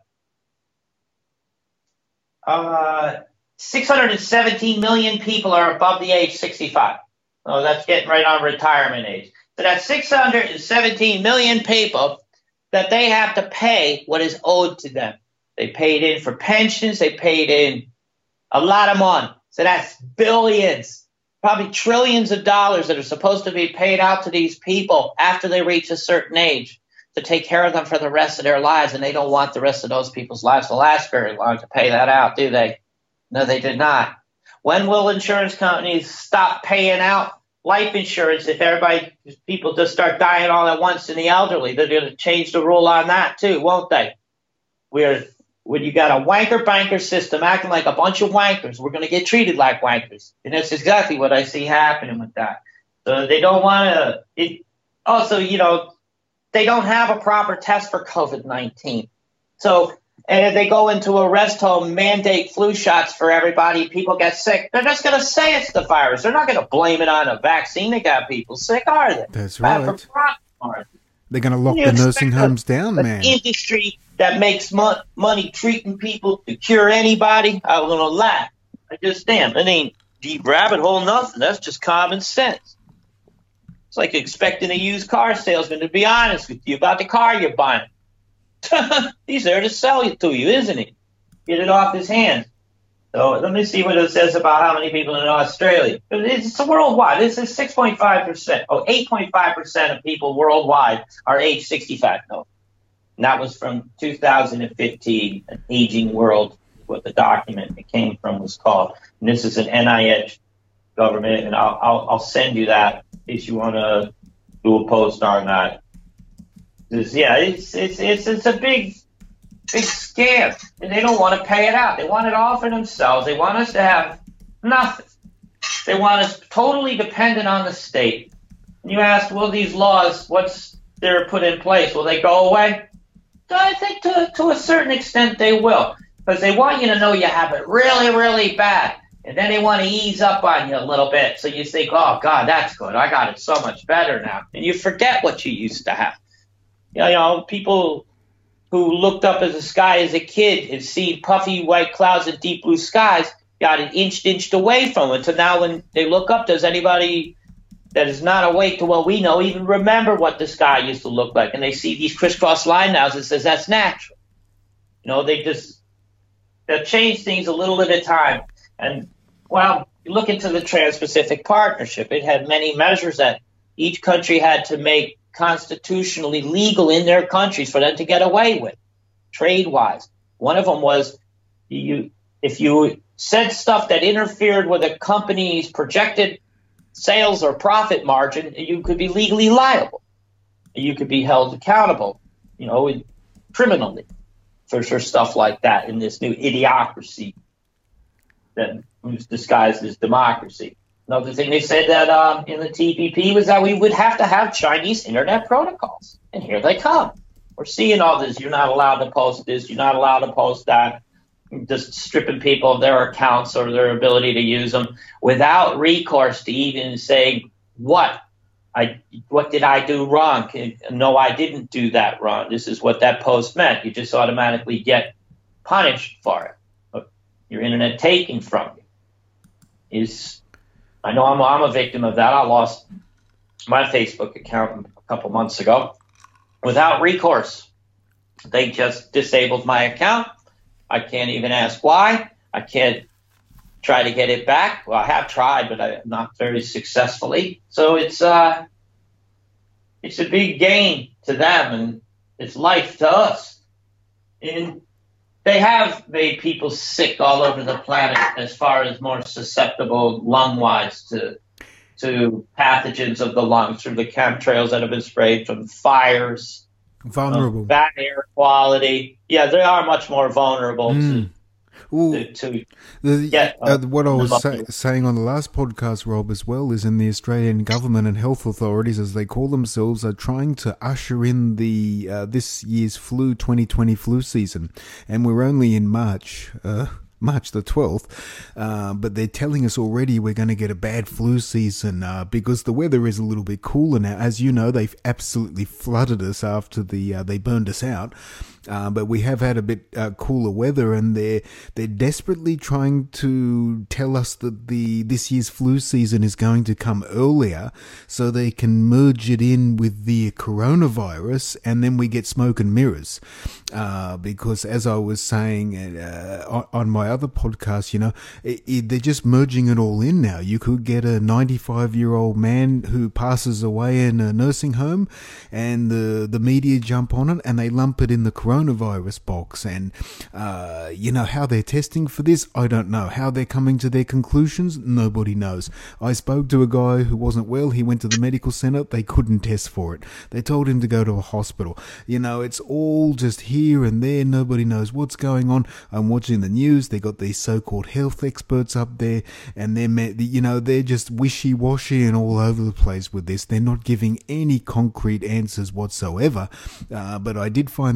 uh, six hundred seventeen million people are above the age sixty-five. So that's getting right on retirement age. So that's six hundred seventeen million people that they have to pay what is owed to them. They paid in for pensions. They paid in a lot of money. So that's billions, probably trillions of dollars that are supposed to be paid out to these people after they reach a certain age to take care of them for the rest of their lives. And they don't want the rest of those people's lives to last very long to pay that out, do they? No, they did not. When will insurance companies stop paying out life insurance if everybody, people just start dying all at once in the elderly? They're going to change the rule on that too, won't they? We're, when you got a wanker banker system acting like a bunch of wankers, we're going to get treated like wankers. And that's exactly what I see happening with that. So they don't want to, it also, you know, they don't have a proper test for COVID nineteen. So, and if they go into a rest home, mandate flu shots for everybody, people get sick, they're just going to say it's the virus. They're not going to blame it on a vaccine that got people sick, are they? That's Bad right. for profit, are they? They're going to lock You the expect nursing a- homes down, An man. industry that makes mo- money treating people to cure anybody, I'm going to laugh. I just am. It ain't deep rabbit hole, nothing. That's just common sense. It's like expecting a used car salesman to be honest with you about the car you're buying. He's there to sell it to you, isn't he? Get it off his hands. So let me see what it says about how many people in Australia. It's worldwide. This is six point five percent. Oh, eight point five percent of people worldwide are age sixty-five. No. And that was from two thousand fifteen, An Aging World, what the document it came from was called. And this is an N I H government, and I'll, I'll, I'll send you that if you want to do a post on that. This, yeah, it's, it's, it's, it's a big... Big scam, and they don't want to pay it out. They want it all for themselves. They want us to have nothing. They want us totally dependent on the state. And you ask, well, these laws, what's they're put in place, will they go away? I think to, to a certain extent they will, because they want you to know you have it really, really bad. And then they want to ease up on you a little bit. So you think, oh, God, that's good. I got it so much better now. And you forget what you used to have. You know, you know people who looked up at the sky as a kid and seen puffy white clouds and deep blue skies got an inched, inched away from it. So now when they look up, does anybody that is not awake to what we know even remember what the sky used to look like? And they see these crisscross line now and says that's natural. You know, they just they'll change things a little at a time. And, well, you look into the Trans-Pacific Partnership. It had many measures that each country had to make constitutionally legal in their countries for them to get away with, trade-wise. One of them was you if you said stuff that interfered with a company's projected sales or profit margin, you could be legally liable. You could be held accountable, you know, criminally for, for stuff like that in this new idiocracy that was disguised as democracy. Another thing they said that um, in the T P P was that we would have to have Chinese internet protocols. And here they come. We're seeing all this. You're not allowed to post this. You're not allowed to post that. Just stripping people of their accounts or their ability to use them without recourse to even say, what? I, what did I do wrong? No, I didn't do that wrong. This is what that post meant. You just automatically get punished for it. Your internet taken from you. Is I know I'm, I'm a victim of that. I lost my Facebook account a couple months ago without recourse. They just disabled my account. I can't even ask why. I can't try to get it back. Well, I have tried, but I, not very successfully. So it's uh, it's a big gain to them, and it's life to us. And they have made people sick all over the planet as far as more susceptible lung-wise to to pathogens of the lungs through the chemtrails that have been sprayed from fires, vulnerable, um, bad air quality. Yeah, they are much more vulnerable mm. to. Ooh, to, to the, get, uh, uh, what I was say, saying on the last podcast, Rob, as well, is in the Australian government and health authorities, as they call themselves, are trying to usher in the uh, this year's flu twenty twenty flu season, and we're only in March. Uh, March the twelfth, uh, but they're telling us already we're going to get a bad flu season uh, because the weather is a little bit cooler now. As you know, they've absolutely flooded us after the uh, they burned us out. Uh, but we have had a bit uh, cooler weather, and they're they're desperately trying to tell us that the this year's flu season is going to come earlier, so they can merge it in with the coronavirus, and then we get smoke and mirrors. Uh, because as I was saying uh, on, on my other podcast, you know, it, it, they're just merging it all in now. You could get a ninety-five-year-old man who passes away in a nursing home, and the the media jump on it and they lump it in the coronavirus. coronavirus box, and uh, you know how they're testing for this, I don't know. How they're coming to their conclusions, nobody knows. I spoke to a guy who wasn't well. He went to the medical center. They couldn't test for it. They told him to go to a hospital. You know, it's all just here and there. Nobody knows what's going on. I'm watching the news. They got these so-called health experts up there, and they're, you know, they're just wishy-washy and all over the place with this. They're not giving any concrete answers whatsoever. Uh, but I did find that interesting.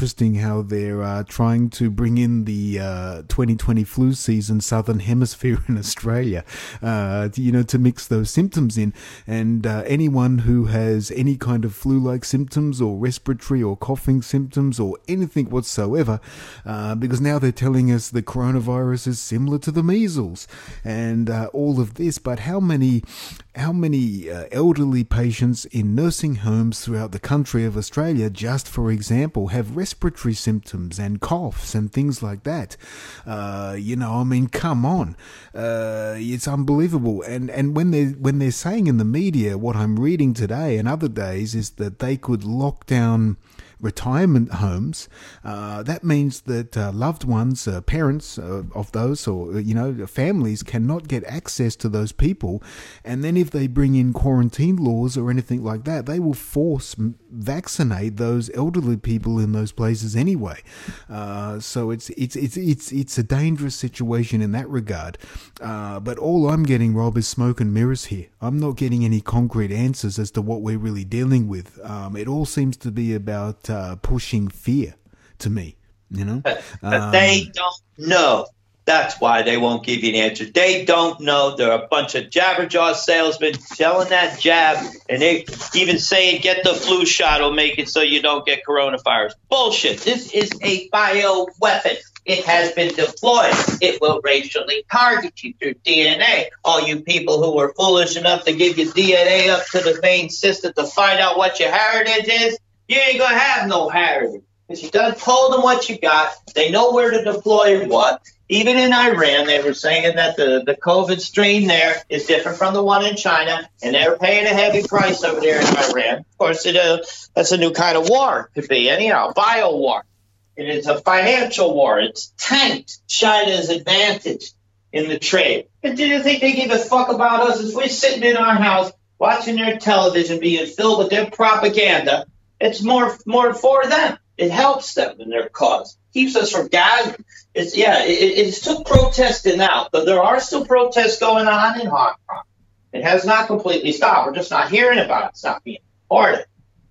interesting how they're uh, trying to bring in the uh, twenty twenty flu season, Southern Hemisphere in Australia, uh, you know, to mix those symptoms in. And uh, anyone who has any kind of flu-like symptoms or respiratory or coughing symptoms or anything whatsoever, uh, because now they're telling us the coronavirus is similar to the measles and uh, all of this. But how many, how many uh, elderly patients in nursing homes throughout the country of Australia, just for example, have respiratory symptoms and coughs and things like that? Uh, you know, I mean, come on, uh, it's unbelievable. And and when they when they're saying in the media, what I'm reading today and other days is that they could lock down retirement homes, uh, that means that uh, loved ones, uh, parents uh, of those, or you know, families cannot get access to those people. And then if they bring in quarantine laws or anything like that, they will force vaccinate those elderly people in those places anyway. Uh, so it's it's it's it's it's a dangerous situation in that regard. Uh, but all I'm getting, Rob, is smoke and mirrors here. I'm not getting any concrete answers as to what we're really dealing with. Um, it all seems to be about uh, pushing fear to me, you know. But, but um, they don't know. That's why they won't give you an answer. They don't know. They're a bunch of jabberjaw salesmen selling that jab, and they even saying get the flu shot will make it so you don't get coronavirus. Bullshit. This is a bioweapon. It has been deployed. It will racially target you through D N A. All you people who were foolish enough to give your D N A up to the main system to find out what your heritage is, you ain't going to have no heritage. Because you done told them what you got. They know where to deploy what. Even in Iran, they were saying that the, the COVID strain there is different from the one in China, and they're paying a heavy price over there in Iran. Of course, it, uh, that's a new kind of war, could be, anyhow, bio war. It is a financial war. It's tanked China's advantage in the trade. And do you think they give a fuck about us as we're sitting in our house watching their television being filled with their propaganda? It's more more for them. It helps them in their cause. Keeps us from gathering. It's, yeah, it, it's took protesting out, but there are still protests going on in Hong Kong. It has not completely stopped. We're just not hearing about it. It's not being reported.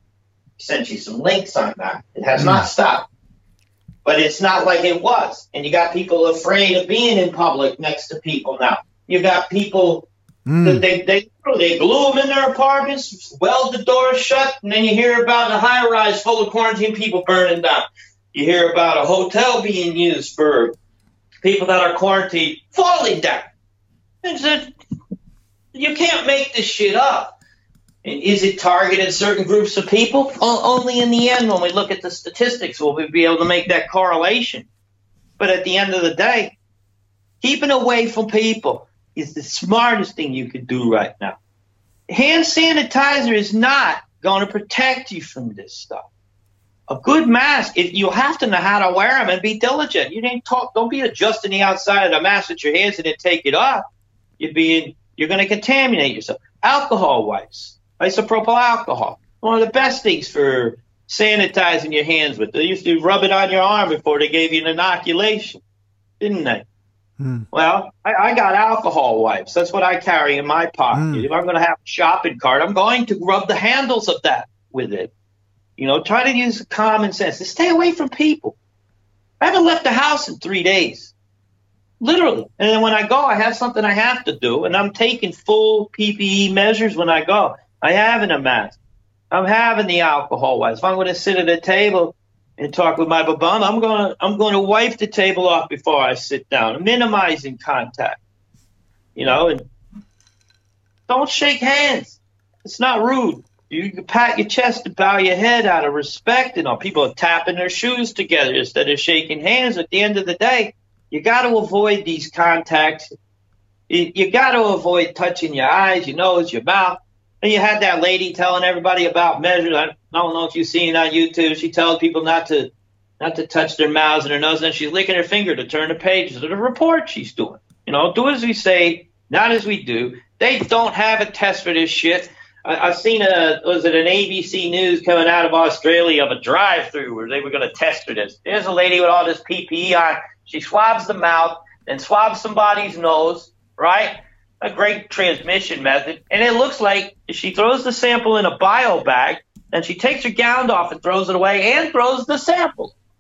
Sent you some links on that. It has mm. not stopped. But it's not like it was. And you got people afraid of being in public next to people now. You got people mm. that they, they, they glue them in their apartments, weld the doors shut, and then you hear about a high-rise full of quarantine people burning down. You hear about a hotel being used for people that are quarantined falling down. It's a, you can't make this shit up. And is it targeted certain groups of people? O- only in the end, when we look at the statistics, will we be able to make that correlation. But at the end of the day, keeping away from people is the smartest thing you could do right now. Hand sanitizer is not going to protect you from this stuff. A good mask, if you have to know how to wear them and be diligent. You didn't talk. Don't be adjusting the outside of the mask with your hands and then take it off. You're being, you're going to contaminate yourself. Alcohol wipes, isopropyl alcohol, one of the best things for sanitizing your hands with. They used to rub it on your arm before they gave you an inoculation, didn't they? Mm. Well, I, I got alcohol wipes. That's what I carry in my pocket. Mm. If I'm going to have a shopping cart, I'm going to rub the handles of that with it. You know, try to use common sense and stay away from people. I haven't left the house in three days, literally. And then when I go, I have something I have to do, and I'm taking full P P E measures when I go. I having a mask. I'm having the alcohol wipes. If I'm going to sit at a table and talk with my babam, I'm going to I'm going to wipe the table off before I sit down. I'm minimizing contact. You know, and don't shake hands. It's not rude. You can pat your chest and bow your head out of respect. And all people are tapping their shoes together instead of shaking hands. At the end of the day, you got to avoid these contacts. You, you got to avoid touching your eyes, your nose, your mouth. And you had that lady telling everybody about measures. I don't know if you've seen it on YouTube. She tells people not to not to touch their mouths and their nose. And then she's licking her finger to turn the pages of the report she's doing. You know, do as we say, not as we do. They don't have a test for this shit. I've seen a, was it an A B C News coming out of Australia of a drive-through where they were going to test for this. There's a lady with all this P P E on. She swabs the mouth, then swabs somebody's nose, right? A great transmission method. And it looks like she throws the sample in a bio bag, and she takes her gown off and throws it away and throws the sample.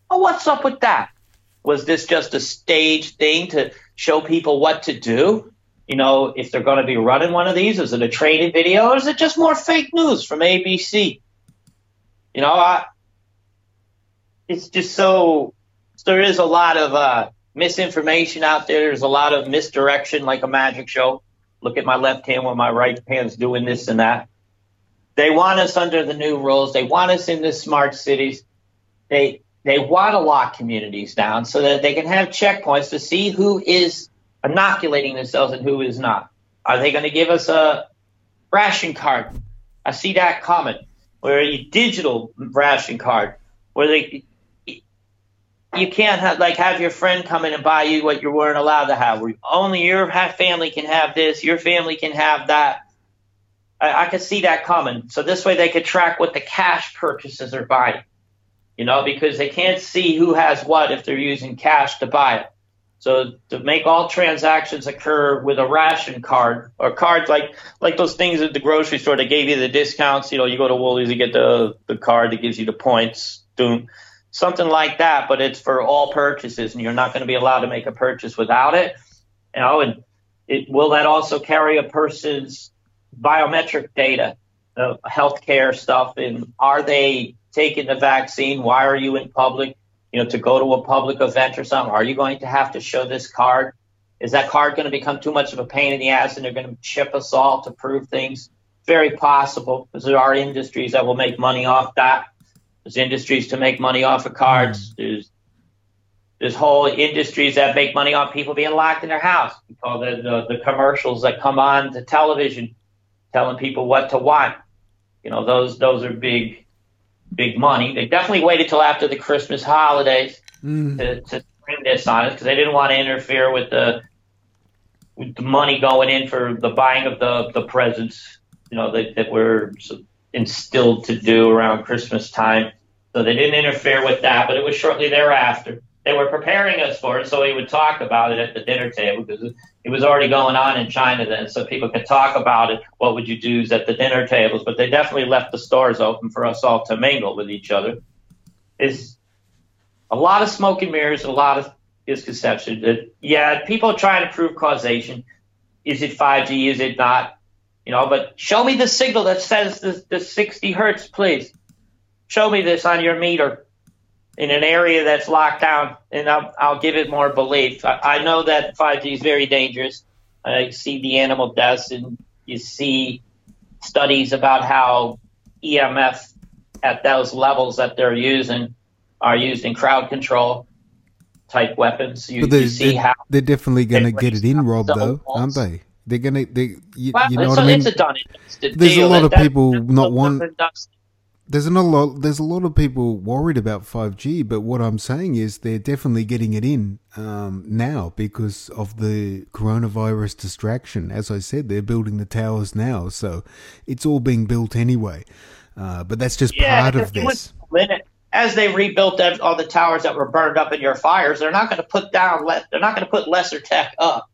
Oh, what's up with that? Was this just a stage thing to show people what to do? You know, if they're going to be running one of these, is it a training video or is it just more fake news from A B C? You know, I, it's just so, there is a lot of uh, misinformation out there. There's a lot of misdirection, like a magic show. Look at my left hand while my right hand's doing this and that. They want us under the new rules. They want us in the smart cities. They they want to lock communities down so that they can have checkpoints to see who is inoculating themselves and who is not. Are they going to give us a ration card? I see that coming. Or a digital ration card where they you can't have, like have your friend come in and buy you what you weren't allowed to have. Where only your family can have this, your family can have that. I, I could see that coming. So this way they could track what the cash purchases are buying, you know, because they can't see who has what if they're using cash to buy it. So to make all transactions occur with a ration card or cards like like those things at the grocery store that gave you the discounts, you know, you go to Woolies, you get the, the card that gives you the points, doom, something like that, but it's for all purchases and you're not going to be allowed to make a purchase without it. You know, and it, will that also carry a person's biometric data, uh, healthcare stuff, and are they taking the vaccine? Why are you in public? You know, to go to a public event or something, are you going to have to show this card? Is that card going to become too much of a pain in the ass and they're going to chip us all to prove things? Very possible, because there are industries that will make money off that. There's industries to make money off of cards. Mm. There's there's whole industries that make money off people being locked in their house. We call the, the, the commercials that come on the television telling people what to want. You know, those those are big big money. They definitely waited till after the Christmas holidays mm. to, to bring this on us because they didn't want to interfere with the with the money going in for the buying of the, the presents, you know, that, that were instilled to do around Christmas time. So they didn't interfere with that, but it was shortly thereafter. They were preparing us for it, so we would talk about it at the dinner table because it was already going on in China then, so people could talk about it. What would you do at the dinner tables? But they definitely left the stores open for us all to mingle with each other. It's a lot of smoke and mirrors, a lot of misconception. That, yeah, people are trying to prove causation. Is it five G? Is it not? You know, but show me the signal that says the, the sixty hertz, please. Show me this on your meter in an area that's locked down, and I'll, I'll give it more belief. I, I know that five G is very dangerous. I see the animal deaths, and you see studies about how E M F at those levels that they're using are used in crowd control type weapons. You, but you see they're, how they're definitely going to get it in, Rob, though, aren't they? They're going to, they, you, well, you know it's what a, I mean? It's a done it. There's deal. a lot of that, people that, not want. That's, There's a lot. There's a lot of people worried about five G, but what I'm saying is they're definitely getting it in um, now because of the coronavirus distraction. As I said, they're building the towers now, so it's all being built anyway. Uh, but that's just yeah, part of this. As they rebuilt all the towers that were burned up in your fires, they're not going to put down. They're not going to put lesser tech up.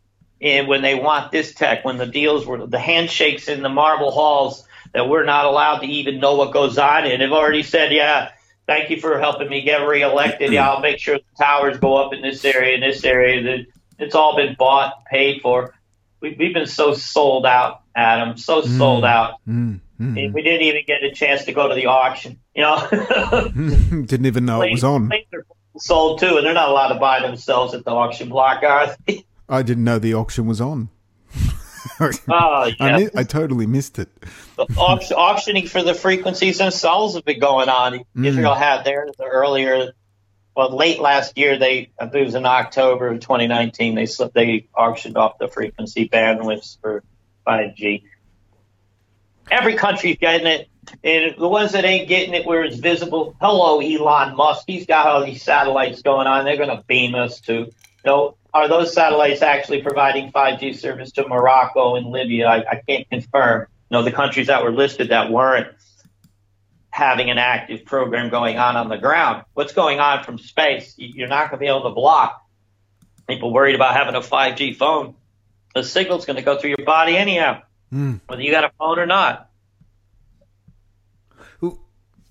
And when they want this tech, when the deals were the handshakes in the marble halls that we're not allowed to even know what goes on. And they've already said, yeah, thank you for helping me get reelected. Yeah, I'll make sure the towers go up in this area, in this area. That it's all been bought, paid for. We've, we've been so sold out, Adam, so mm, sold out. Mm, mm, and we didn't even get a chance to go to the auction. You know, didn't even know it was on. They're sold too, and they're not allowed to buy themselves at the auction block, are they? I didn't know the auction was on. Oh, yeah. I, mi- I totally missed it. The auction, auctioning for the frequencies themselves have been going on. Mm. Israel had theirs earlier, well, late last year. They, I think it was in October of twenty nineteen. They they auctioned off the frequency bandwidths for five G. Every country's getting it, and the ones that ain't getting it where it's visible. Hello, Elon Musk. He's got all these satellites going on. They're going to beam us to. You know, are those satellites actually providing five G service to Morocco and Libya? I, I can't confirm. You know, the countries that were listed that weren't having an active program going on on the ground. What's going on from space? You're not going to be able to block. People worried about having a five G phone. The signal's going to go through your body anyhow, mm. whether you got a phone or not.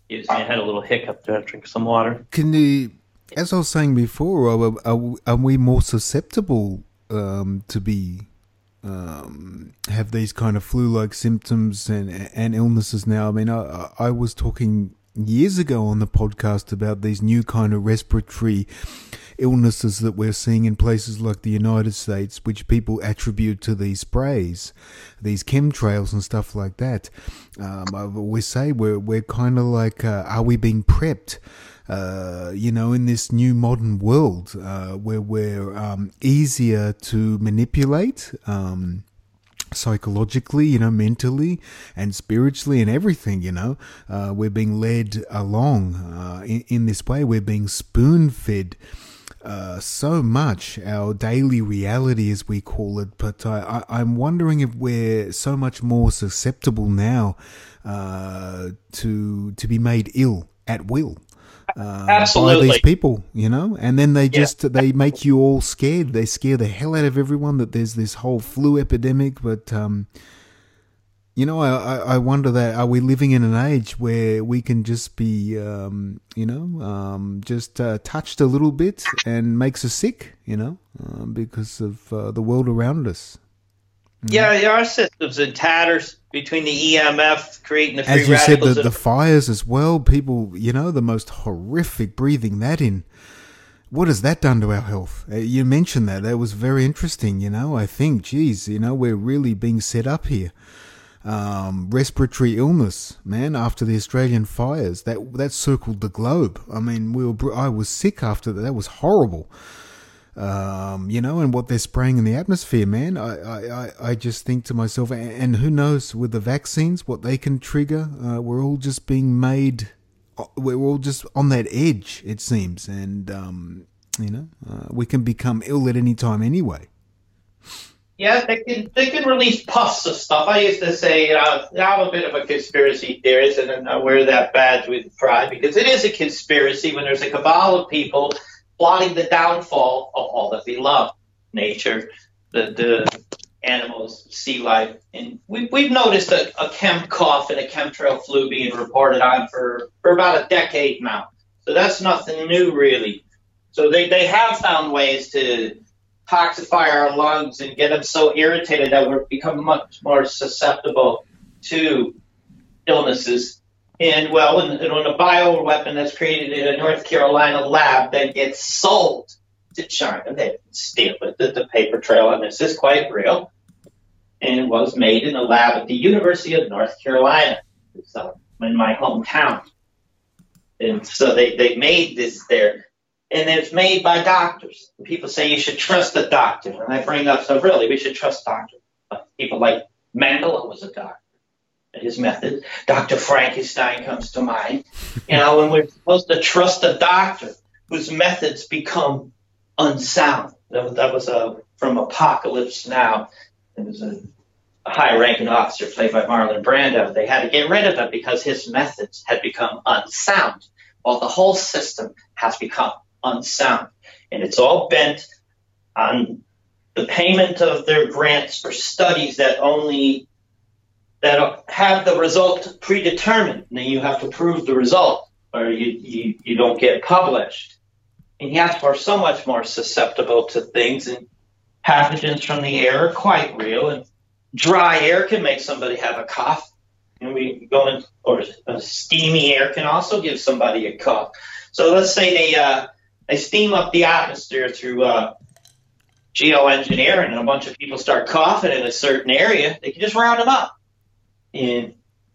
Excuse me, I had a little hiccup there. Drink some water. Can you, as I was saying before, are, are, are we more susceptible um, to be um, have these kind of flu-like symptoms and and illnesses now? I mean, I, I was talking years ago on the podcast about these new kind of respiratory illnesses that we're seeing in places like the United States, which people attribute to these sprays, these chemtrails and stuff like that. Um, I always say we're we're kind of like, uh, are we being prepped? Uh, you know, in this new modern world, uh, where we're um, easier to manipulate, um, psychologically, you know, mentally and spiritually and everything, you know, uh, we're being led along uh, in, in this way. We're being spoon-fed uh, so much, our daily reality, as we call it. But I, I, I'm wondering if we're so much more susceptible now uh, to to be made ill at will. Uh, Absolutely. By these people, you know, and then they just, yeah. they make you all scared. They scare the hell out of everyone that there's this whole flu epidemic. But, um, you know, I, I wonder that, are we living in an age where we can just be, um, you know, um, just uh, touched a little bit and makes us sick, you know, uh, because of uh, the world around us? Yeah, our system's in tatters between the E M F creating the free As you radicals. said, the, the fires as well. People, you know, the most horrific, breathing that in. What has that done to our health? Uh, you mentioned that. That was very interesting, you know. I think, geez, you know, we're really being set up here. Um, respiratory illness, man, after the Australian fires. That that circled the globe. I mean, we were. I was sick after that. That was horrible. Um, you know, and what they're spraying in the atmosphere, man. I, I, I just think to myself, and who knows with the vaccines, what they can trigger. Uh, we're all just being made, we're all just on that edge, it seems. And, um, you know, uh, we can become ill at any time anyway. Yeah, they can they can release puffs of stuff. I used to say, uh, I'm a bit of a conspiracy theorist, and I wear that badge with pride because it is a conspiracy when there's a cabal of people plotting the downfall of all that we love, nature, the the animals, sea life. And we, we've noticed a, a chem cough and a chemtrail flu being reported on for, for about a decade now. So that's nothing new, really. So they, they have found ways to toxify our lungs and get them so irritated that we're become much more susceptible to illnesses. And, well, when, when a bioweapon that's created in a North Carolina lab then gets sold to China, they steal it. The, the paper trail on this is quite real. And it was made in a lab at the University of North Carolina. It's uh, in my hometown. And so they, they made this there. And it's made by doctors. People say you should trust the doctor. And I bring up, so really, we should trust doctors. People like Mengele was a doctor. His method, Doctor Frankenstein comes to mind. You know, when we're supposed to trust a doctor whose methods become unsound. That was, that was uh, from Apocalypse Now. It was a, a high-ranking officer played by Marlon Brando. They had to get rid of him because his methods had become unsound. Well, the whole system has become unsound. And it's all bent on the payment of their grants for studies that only that have the result predetermined. And then you have to prove the result or you, you, you don't get published. And yet we're so much more susceptible to things, and pathogens from the air are quite real. And dry air can make somebody have a cough. And we go in, or a steamy air can also give somebody a cough. So let's say they uh, they steam up the atmosphere through uh, geoengineering, and a bunch of people start coughing in a certain area. They can just round them up. And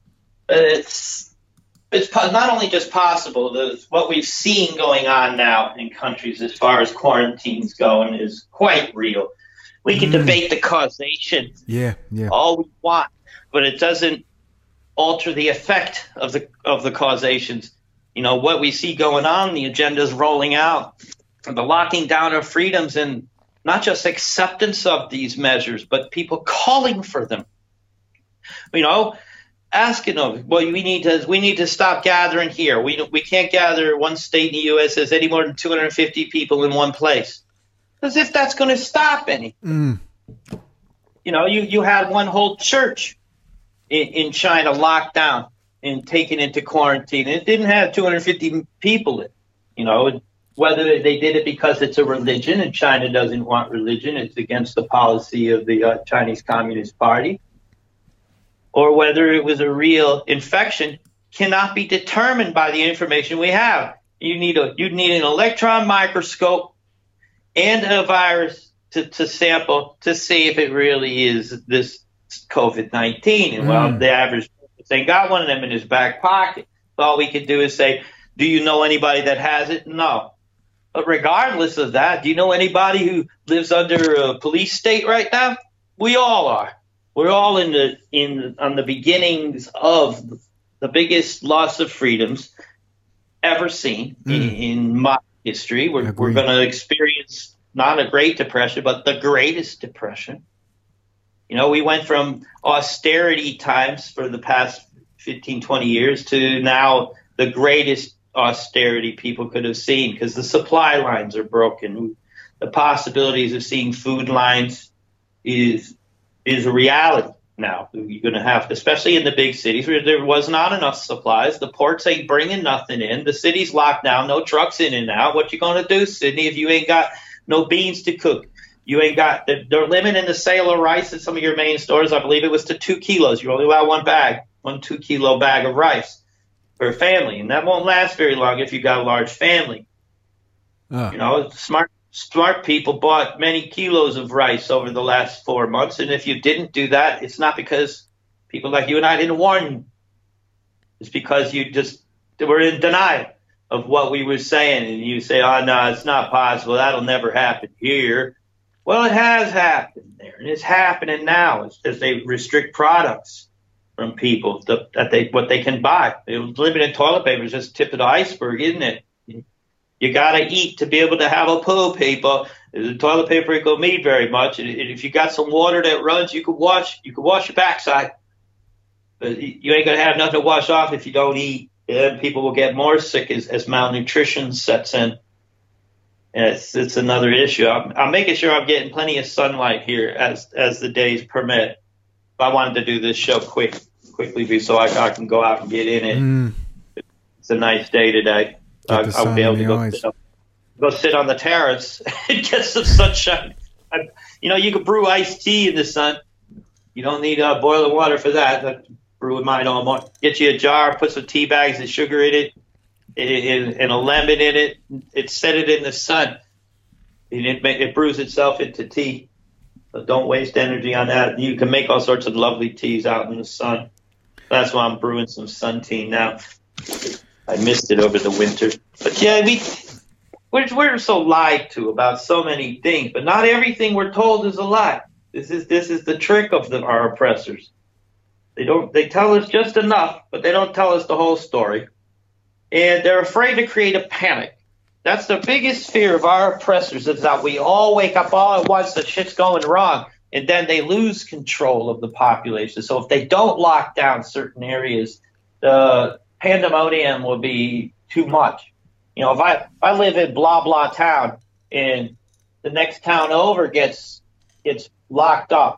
it's it's not only just possible, the, what we've seen going on now in countries as far as quarantines going is quite real. We can mm. debate the causation yeah, yeah. all we want, but it doesn't alter the effect of the of the causations. You know, what we see going on, the agenda's rolling out, the locking down of freedoms, and not just acceptance of these measures, but people calling for them. You know, asking them, well, we need to we need to stop gathering here. We we can't gather. One state in the U S has any more than two hundred fifty people in one place. As if that's going to stop any. Mm. You know, you, you had one whole church in, in China locked down. and taken into quarantine. It didn't have two hundred fifty people in it. You know, whether they did it because it's a religion and China doesn't want religion, it's against the policy of the uh, Chinese Communist Party, or whether it was a real infection, cannot be determined by the information we have. You need a you need an electron microscope and a virus to, to sample to see if it really is this COVID nineteen. And mm. well, the average person ain't got one of them in his back pocket. So all we can do is say, do you know anybody that has it? No. But regardless of that, do you know anybody who lives under a police state right now? We all are. We're all in the in on the beginnings of the biggest loss of freedoms ever seen mm. in, in modern history. We're we're going to experience not a Great Depression, but the greatest depression. You know, we went from austerity times for the past fifteen, twenty years to now the greatest austerity people could have seen, because the supply lines are broken. The possibilities of seeing food lines is is a reality now. You're going to have, especially in the big cities where there was not enough supplies. The ports ain't bringing nothing in. The city's locked down, no trucks in and out. What you going to do, Sydney, if you ain't got no beans to cook? You ain't got, they're limiting the sale of rice at some of your main stores. I believe it was to two kilos. You only allow one bag, one two kilo bag of rice for a family, and that won't last very long if you got a large family. Uh. You know, smart smart people bought many kilos of rice over the last four months, and if you didn't do that, it's not because people like you and I didn't warn you. It's because you just were in denial of what we were saying, and you say, oh, no, it's not possible. That'll never happen here. Well, it has happened there, and it's happening now as, as they restrict products from people the, that they what they can buy. Limited toilet paper is just the tip of the iceberg, isn't it? You got to eat to be able to have a poo, people. The toilet paper ain't gonna mean very much. And if you got some water that runs, you could wash. You could wash your backside, but you ain't gonna have nothing to wash off if you don't eat. And people will get more sick as, as malnutrition sets in. And it's it's another issue. I'm, I'm making sure I'm getting plenty of sunlight here as as the days permit. I wanted to do this show quick, quickly so I, I can go out and get in it. Mm. It's a nice day today. I, I'll be able to go sit, up, go sit on the terrace and get some sunshine. I, you know, you can brew iced tea in the sun. You don't need uh, boiling water for that. I brew with mine all morning. Get you a jar, put some tea bags and sugar in it, and, and a lemon in it. It set it in the sun, and it, it brews itself into tea. So don't waste energy on that. You can make all sorts of lovely teas out in the sun. That's why I'm brewing some sun tea now. I missed it over the winter. But yeah, we, we're, we're so lied to about so many things, but not everything we're told is a lie. This is this is the trick of the, our oppressors. They don't they tell us just enough, but they don't tell us the whole story. And they're afraid to create a panic. That's the biggest fear of our oppressors, is that we all wake up all at once that shit's going wrong, and then they lose control of the population. So if they don't lock down certain areas, the pandemonium will be too much. You know, if I if I live in blah blah town and the next town over gets gets locked up,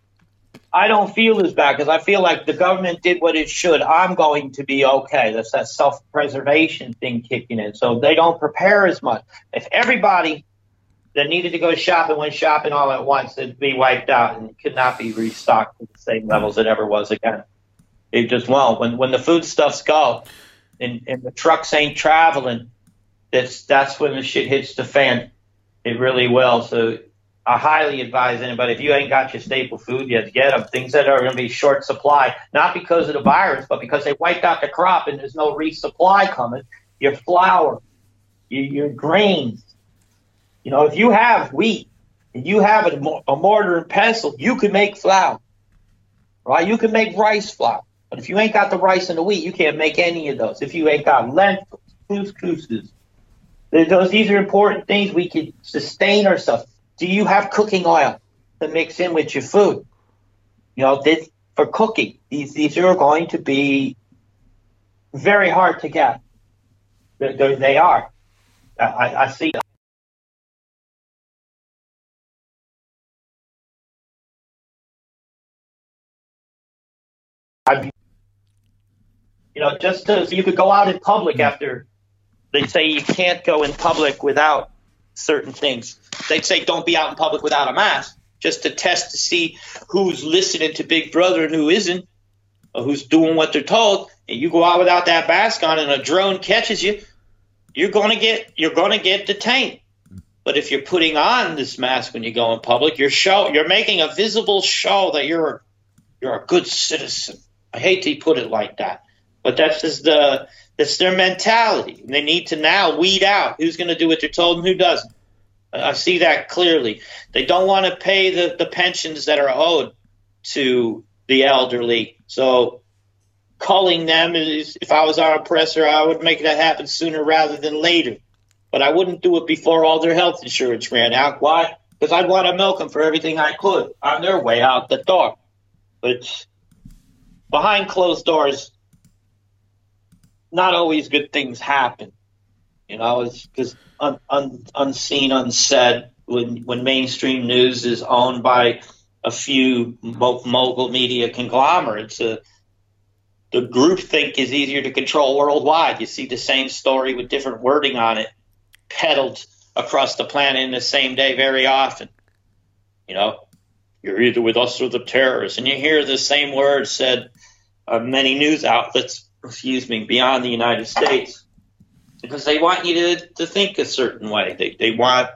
I don't feel as bad because I feel like the government did what it should. I'm going to be okay. That's that self-preservation thing kicking in. So they don't prepare as much. If everybody that needed to go shopping went shopping all at once, it'd be wiped out and could not be restocked to the same levels it ever was again. It just won't. When when the foodstuffs go and, and the trucks ain't traveling, that's that's when the shit hits the fan. It really will. So I highly advise anybody, if you ain't got your staple food yet, get them. Things that are going to be short supply, not because of the virus, but because they wiped out the crop and there's no resupply coming. Your flour, your, your grains. You know, if you have wheat and you have a, a mortar and pestle, you can make flour, right? You can make rice flour. But if you ain't got the rice and the wheat, you can't make any of those. If you ain't got lentils, couscouses, those, these are important things. We can sustain ourselves. Do you have cooking oil to mix in with your food? You know, this, for cooking, these these are going to be very hard to get. They're, they're, they are. I, I see. I've You know, just to, so you could go out in public after they say you can't go in public without certain things. They'd say don't be out in public without a mask, just to test to see who's listening to Big Brother and who isn't, or who's doing what they're told. And you go out without that mask on and a drone catches you, you're gonna get you're gonna get detained. But if you're putting on this mask when you go in public, you're show you're making a visible show that you're you're a good citizen. I hate to put it like that, but that's just the that's their mentality. They need to now weed out who's going to do what they're told and who doesn't. I see that clearly. They don't want to pay the, the pensions that are owed to the elderly. So culling them is, if I was our oppressor, I would make that happen sooner rather than later. But I wouldn't do it before all their health insurance ran out. Why? Because I'd want to milk them for everything I could on their way out the door. But behind closed doors, not always good things happen. You know, it's because un, un, unseen, unsaid, when, when mainstream news is owned by a few mogul media conglomerates, uh, the groupthink is easier to control worldwide. You see the same story with different wording on it peddled across the planet in the same day very often. You know, you're either with us or the terrorists. And you hear the same words said on many news outlets, excuse me, beyond the United States, because they want you to, to think a certain way. They they want,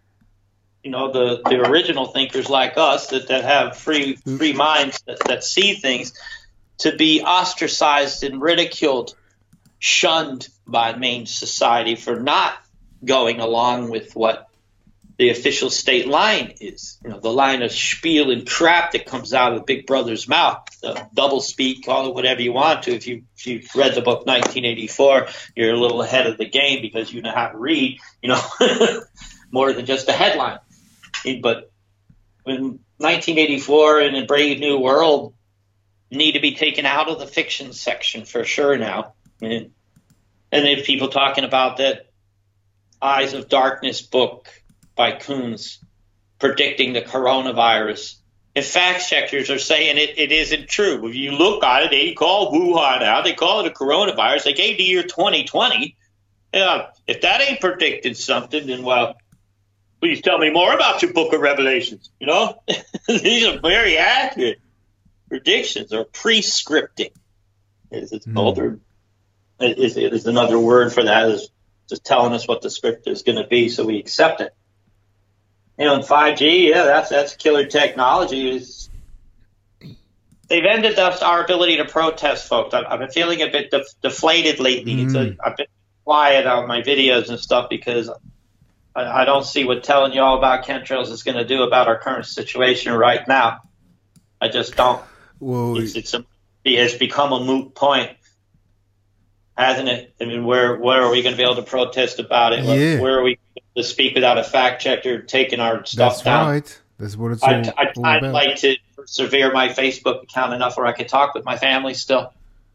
you know, the, the original thinkers like us that, that have free free minds that, that see things to be ostracized and ridiculed, shunned by main society for not going along with what the official state line is. You know, the line of spiel and crap that comes out of Big Brother's mouth, the double speak, call it whatever you want to. If you if you read the book nineteen eighty-four, you're a little ahead of the game because you know how to read, you know, more than just a headline. But when nineteen eighty-four and A Brave New World need to be taken out of the fiction section for sure now. And, and then people talking about that Eyes of Darkness book by Coons predicting the coronavirus. And fact checkers are saying it, it isn't true. If you look at it, they call Wuhan out. They call it a coronavirus. They gave the year twenty twenty. Yeah, if that ain't predicted something, then, well, please tell me more about your book of Revelations. You know, these are very accurate predictions or prescripting. Is it called? Mm. Or is, is another word for that is just telling us what the script is going to be so we accept it. You know, in five G, yeah, that's that's killer technology. Is they've ended us our ability to protest, folks. I've, I've been feeling a bit def- deflated lately. Mm. It's a, I've been quiet on my videos and stuff because I, I don't see what telling you all about chemtrails is going to do about our current situation right now. I just don't. Well, it's, it's a, it's become a moot point, hasn't it? I mean, where where are we going to be able to protest about it? Yeah. Where are we to speak without a fact checker taking our stuff That's down? Right. That's what it's all, I, I, all I'd about. like to persevere my Facebook account enough where I could talk with my family still.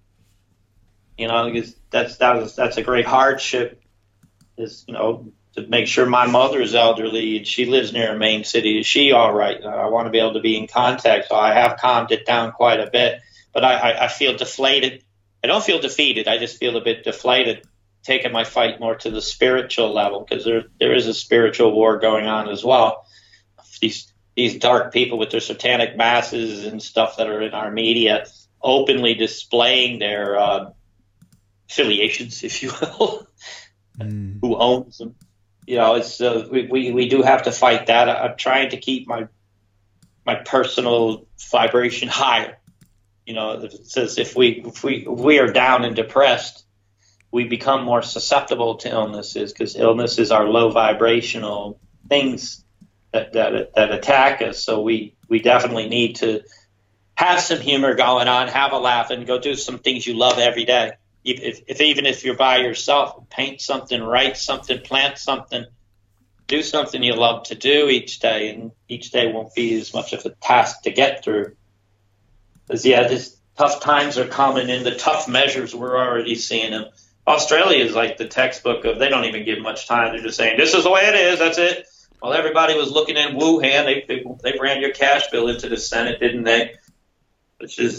You know, because that's that was that's a great hardship. Is you know to make sure my mother is elderly and she lives near a main city. Is she all right? I want to be able to be in contact, so I have calmed it down quite a bit. But I, I, I feel deflated. I don't feel defeated. I just feel a bit deflated, taking my fight more to the spiritual level because there there is a spiritual war going on as well. These these dark people with their satanic masses and stuff that are in our media openly displaying their uh, affiliations, if you will, mm. who owns them. You know, it's uh, we, we we do have to fight that. I'm trying to keep my my personal vibration higher. You know, it says if we if we if we are down and depressed, we become more susceptible to illnesses because illnesses are low vibrational things that, that that attack us. So we we definitely need to have some humor going on, have a laugh, and go do some things you love every day. If, if even if you're by yourself, paint something, write something, plant something, do something you love to do each day, and each day won't be as much of a task to get through. Because, yeah, this tough times are coming, and the tough measures, we're already seeing them. Australia is like the textbook of they don't even give much time. They're just saying, this is the way it is, that's it. Well, everybody was looking at Wuhan. They, they, they ran your cash bill into the Senate, didn't they? Which is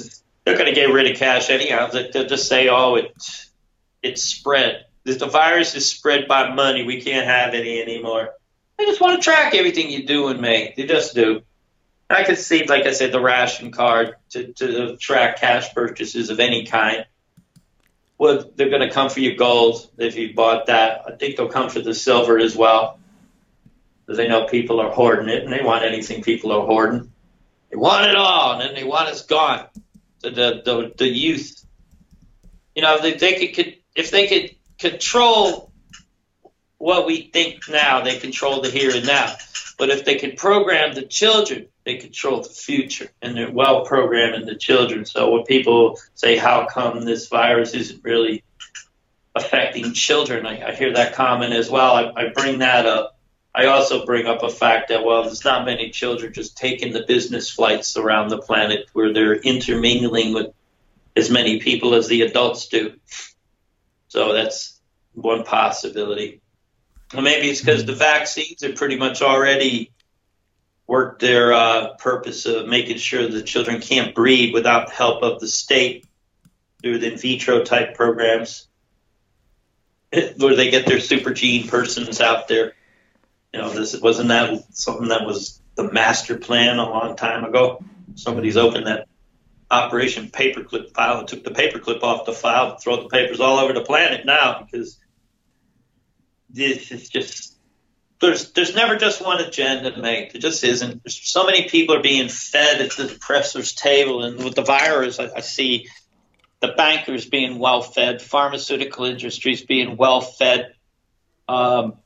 they're going to get rid of cash anyhow. They'll just say, oh, it's it's spread. If the virus is spread by money, we can't have any anymore. They just want to track everything you do and make. They just do. I could see, like I said, the ration card to, to track cash purchases of any kind. Well, they're going to come for your gold if you bought that. I think they'll come for the silver as well, because they know people are hoarding it, and they want anything people are hoarding. They want it all, and then they want us gone. The the the, the youth, you know, if they could, if they could control what we think now, they control the here and now. But if they could program the children, they control the future, and they're well programming the children. So when people say, how come this virus isn't really affecting children, I, I hear that comment as well. I, I bring that up. I also bring up a fact that, well, there's not many children just taking the business flights around the planet where they're intermingling with as many people as the adults do. So that's one possibility. Well, maybe it's because the vaccines are pretty much already worked their uh, purpose of making sure the children can't breed without the help of the state through the in vitro type programs, where they get their super gene persons out there. You know, this wasn't that something that was the master plan a long time ago. Somebody's opened that Operation Paperclip file and took the paperclip off the file and throw the papers all over the planet now, because this is just, there's there's never just one agenda, mate. There just isn't. There's so many people are being fed at the depressor's table, and with the virus, I, I see the bankers being well fed, pharmaceutical industries being well fed, um,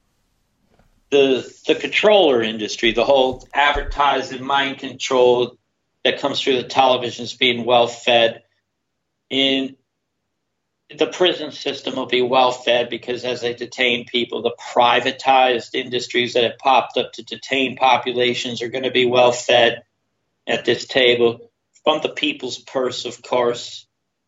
the the controller industry, the whole advertising mind control that comes through the televisions being well fed. In the prison system will be well fed, because as they detain people, the privatized industries that have popped up to detain populations are going to be well fed at this table from the people's purse, of course.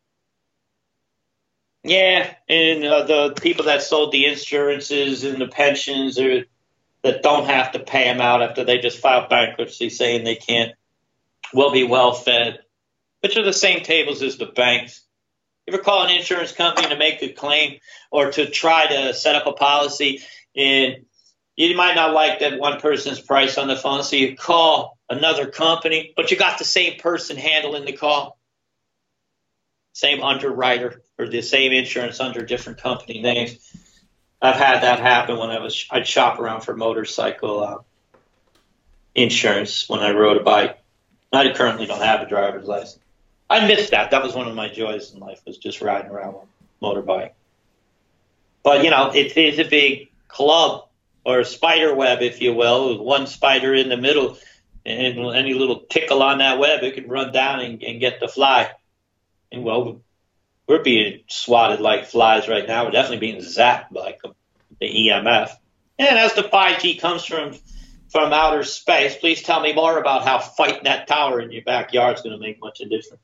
Yeah, and uh, the people that sold the insurances and the pensions, or that don't have to pay them out after they just filed bankruptcy saying they can't, will be well fed, which are the same tables as the banks. You ever call an insurance company to make a claim or to try to set up a policy, and you might not like that one person's price on the phone, so you call another company, but you got the same person handling the call, same underwriter, or the same insurance under different company names. I've had that happen when I was I'd shop around for motorcycle uh, insurance when I rode a bike. I currently don't have a driver's license. I missed that. That was one of my joys in life, was just riding around on a motorbike. But, you know, it is a big club, or a spider web, if you will, with one spider in the middle, and any little tickle on that web, it can run down and, and get the fly. And, well, we're being swatted like flies right now. We're definitely being zapped by the E M F. And as the five G comes from from outer space, please tell me more about how fighting that tower in your backyard is going to make much of a difference.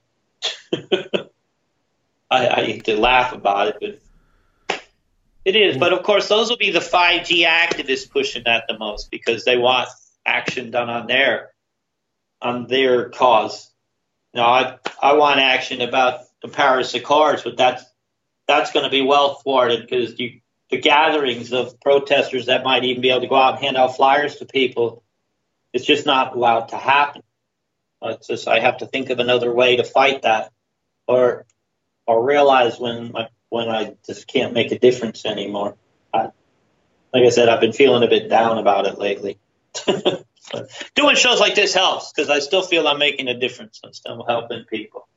I, I hate to laugh about it, but it is. But of course, those will be the five G activists pushing that the most, because they want action done on their on their cause. Now, I I want action about the Paris Accords, but that's that's going to be well thwarted, because you the gatherings of protesters that might even be able to go out and hand out flyers to people, it's just not allowed to happen. It's just, I have to think of another way to fight that, or or realize when my, when I just can't make a difference anymore. I, like I said, I've been feeling a bit down about it lately. Doing shows like this helps, because I still feel I'm making a difference. I'm still helping people.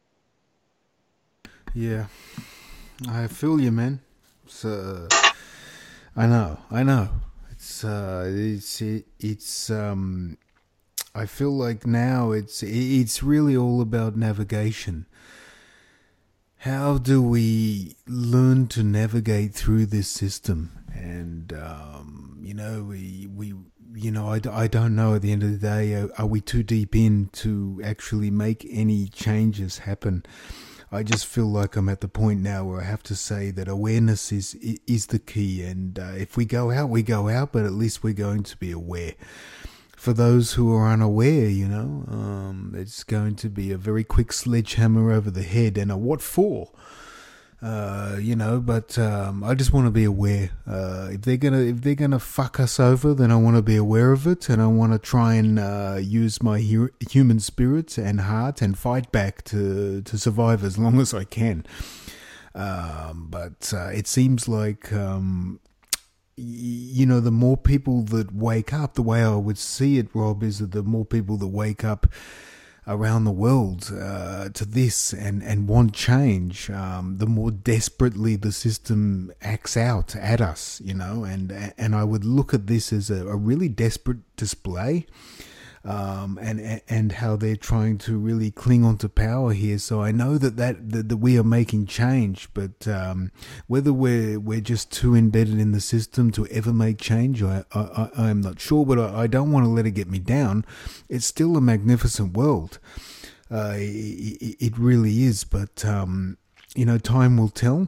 Yeah, I feel you, man. So, I know, I know. It's uh, it's it, it's um. I feel like now it's it's really all about navigation. How do we learn to navigate through this system? And um, you know, we we you know, I, I don't know. At the end of the day, are, are we too deep in to actually make any changes happen? I just feel like I'm at the point now where I have to say that awareness is is the key. And uh, if we go out, we go out, but at least we're going to be aware. for those who are unaware, you know, um, it's going to be a very quick sledgehammer over the head, and a what for? Uh, you know, but um, I just want to be aware. Uh, if they're gonna if they're gonna fuck us over, then I want to be aware of it, and I want to try and uh, use my hu- human spirit and heart and fight back to to survive as long as I can. Um, but uh, it seems like um, y- you know, the more people that wake up, the way I would see it, Rob, is that the more people that wake up around the world uh, to this and, and want change, um, the more desperately the system acts out at us, you know, and and I would look at this as a, a really desperate display, um, and and how they're trying to really cling onto power here. So I know that that, that, that we are making change, but um, whether we're we're just too embedded in the system to ever make change, I I, I am not sure. But I, I don't want to let it get me down. It's still a magnificent world. Uh, it, it really is. But um, you know, time will tell.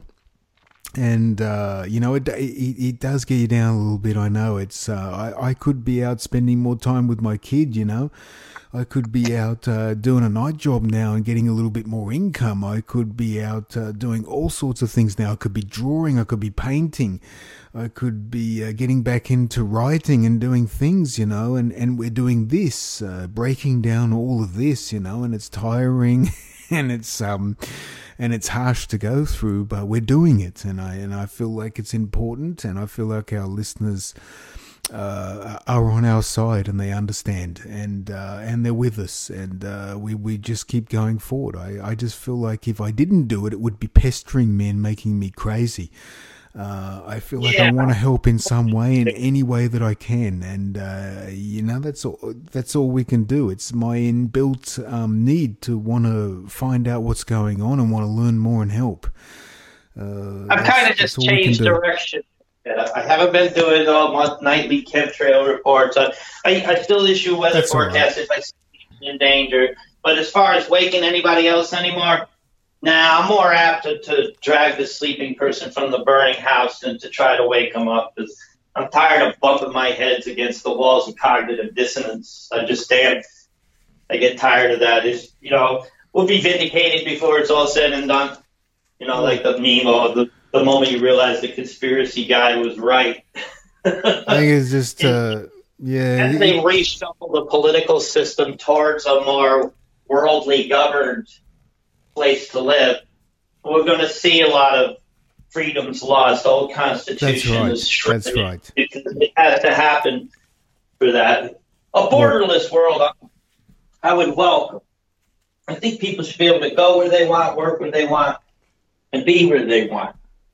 And, uh, you know, it, it it does get you down a little bit, I know. It's uh, I, I could be out spending more time with my kid, you know. I could be out uh, doing a night job now and getting a little bit more income. I could be out uh, doing all sorts of things now. I could be drawing. I could be painting. I could be uh, getting back into writing and doing things, you know. And, and we're doing this, uh, breaking down all of this, you know, and it's tiring and it's... um. And it's harsh to go through, but we're doing it, and I and I feel like it's important, and I feel like our listeners uh, are on our side, and they understand, and uh, and they're with us, and uh, we we just keep going forward. I, I just feel like if I didn't do it, it would be pestering me and making me crazy. Uh, I feel like yeah. I want to help in some way, in any way that I can, and uh, you know, that's all. That's all we can do. It's my inbuilt um, need to want to find out what's going on and want to learn more and help. Uh, I've kind of just changed direction. I haven't been doing all month nightly chemtrail reports. I, I, I still issue weather that's forecasts right. if I see people in danger, but as far as waking anybody else anymore. Now, I'm more apt to, to drag the sleeping person from the burning house than to try to wake them up, because I'm tired of bumping my heads against the walls of cognitive dissonance. I just damn, I get tired of that. It's, you know, we'll be vindicated before it's all said and done. You know, like the meme of the, the moment you realize the conspiracy guy was right. I think it's just, uh, yeah. As they reshuffle the political system towards a more worldly governed place to live, we're going to see a lot of freedoms lost. The old Constitution That's is right. That's right. It, it has to happen for that. A borderless yeah. world, I would welcome. I think people should be able to go where they want, work where they want, and be where they want.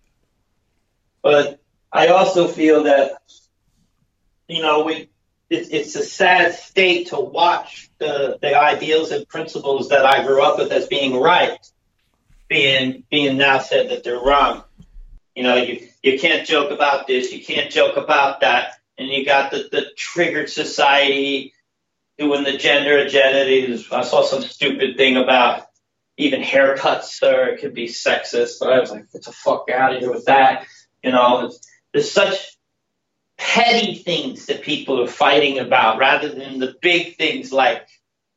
But I also feel that, you know, we it, it's a sad state to watch the, the ideals and principles that I grew up with as being right, being being now said that they're wrong. You know, you, you can't joke about this, you can't joke about that, and you got the, the triggered society doing the gender agenda. I saw some stupid thing about even haircuts, or it could be sexist. But I was like, get the fuck out of here with that. You know, it's, there's such petty things that people are fighting about rather than the big things like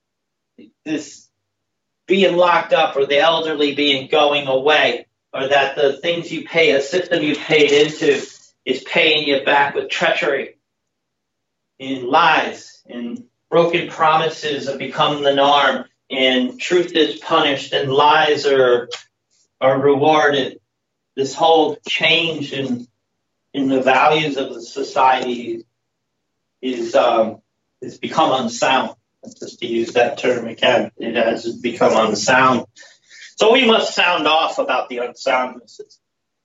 this being locked up, or the elderly being going away, or that the things you pay, a system you paid into is paying you back with treachery and lies, and broken promises have become the norm, and truth is punished and lies are are rewarded. This whole change in in the values of the society is um, is become unsound. Just to use that term again, it has become unsound. So we must sound off about the unsoundnesses.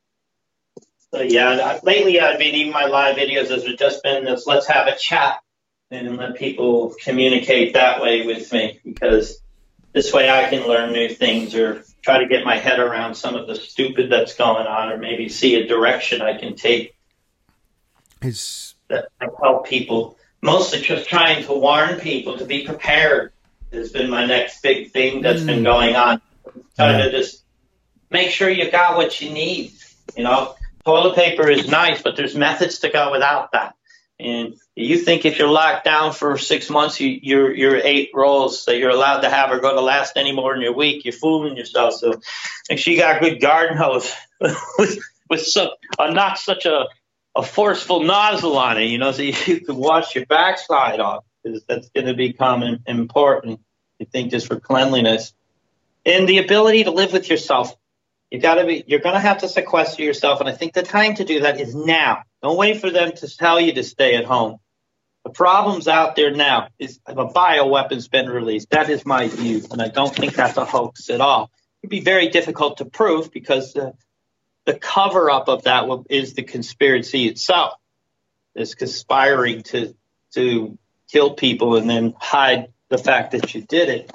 So yeah, lately I've been, even my live videos has just been this, let's have a chat and let people communicate that way with me, because this way I can learn new things or try to get my head around some of the stupid that's going on, or maybe see a direction I can take it's... that help people. Mostly just trying to warn people to be prepared has been my next big thing that's mm. been going on. Trying yeah. to just make sure you got what you need. You know, toilet paper is nice, but there's methods to go without that. And you think if you're locked down for six months, you, your your eight rolls that you're allowed to have are going to last any more than your week, you're fooling yourself. So make sure you got a good garden hose with, with some, uh, not such a, a forceful nozzle on it, you know, so you, you can wash your backside off, because that's going to become important. You think just for cleanliness. And the ability to live with yourself. You gotta be, you're going to have to sequester yourself. And I think the time to do that is now. Don't wait for them to tell you to stay at home. The problem's out there now. Is a bioweapon's been released. That is my view. And I don't think that's a hoax at all. It'd be very difficult to prove, because the, the cover up of that is the conspiracy itself. It's conspiring to, to kill people and then hide the fact that you did it.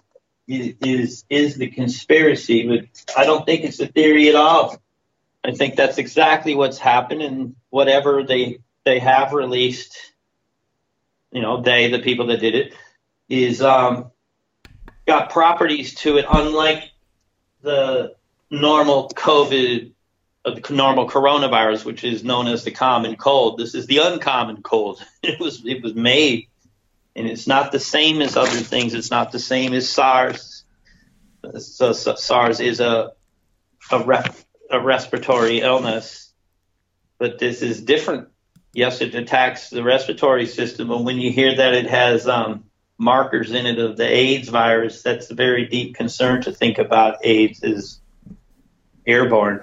Is is the conspiracy, but I don't think it's a theory at all. I think that's exactly what's happened, and whatever they they have released, you know, they, the people that did it, is um, got properties to it, unlike the normal COVID, uh, the normal coronavirus, which is known as the common cold. This is the uncommon cold. It was it was made. And it's not the same as other things. It's not the same as SARS. So, so SARS is a a, rep, a respiratory illness, but this is different. Yes, it attacks the respiratory system, but when you hear that it has um, markers in it of the AIDS virus, that's a very deep concern to think about. AIDS is airborne.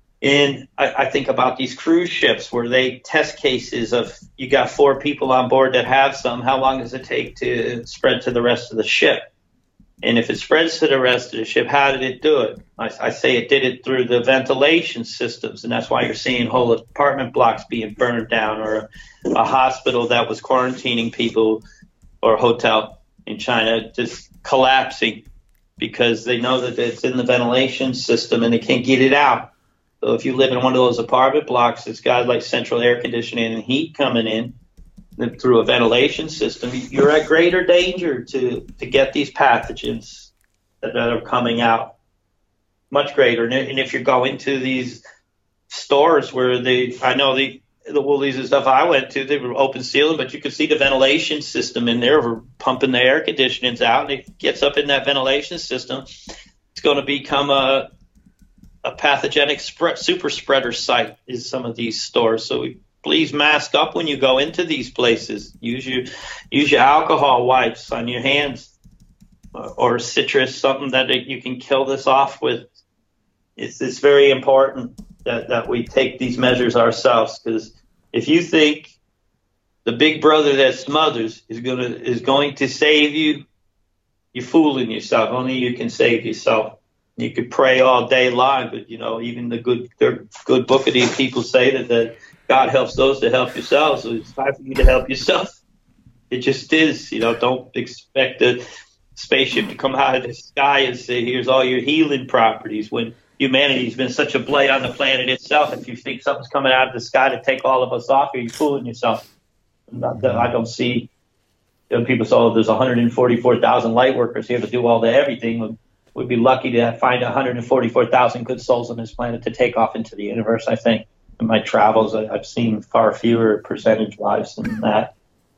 And I, I think about these cruise ships where they test cases of, you got four people on board that have some. How long does it take to spread to the rest of the ship? And if it spreads to the rest of the ship, how did it do it? I, I say it did it through the ventilation systems, and that's why you're seeing whole apartment blocks being burned down, or a, a hospital that was quarantining people, or a hotel in China just collapsing, because they know that it's in the ventilation system and they can't get it out. So if you live in one of those apartment blocks that's got like central air conditioning and heat coming in through a ventilation system, you're at greater danger to, to get these pathogens that, that are coming out, much greater. And if you're going to these stores where they, I know the, the Woolies and stuff I went to, they were open ceiling, but you could see the ventilation system in there. We're pumping the air conditionings out, and it gets up in that ventilation system. It's going to become a A pathogenic spread, super spreader site is some of these stores. So we, please mask up when you go into these places. Use your use your alcohol wipes on your hands, or, or citrus, something that you can kill this off with. It's it's very important that, that we take these measures ourselves, because if you think the big brother that smothers is gonna is going to save you, you're fooling yourself. Only you can save yourself. You could pray all day long, but, you know, even the good the good book of these people say that, that God helps those that help yourselves. So it's time for you to help yourself. It just is. You know, don't expect a spaceship to come out of the sky and say, here's all your healing properties, when humanity's been such a blight on the planet itself. If you think something's coming out of the sky to take all of us off, are you fooling yourself? I don't see. You know, people say, oh, there's one hundred forty-four thousand light workers here to do all the everything. We'd be lucky to find one hundred forty-four thousand good souls on this planet to take off into the universe. I think in my travels, I've seen far fewer percentage-wise than that.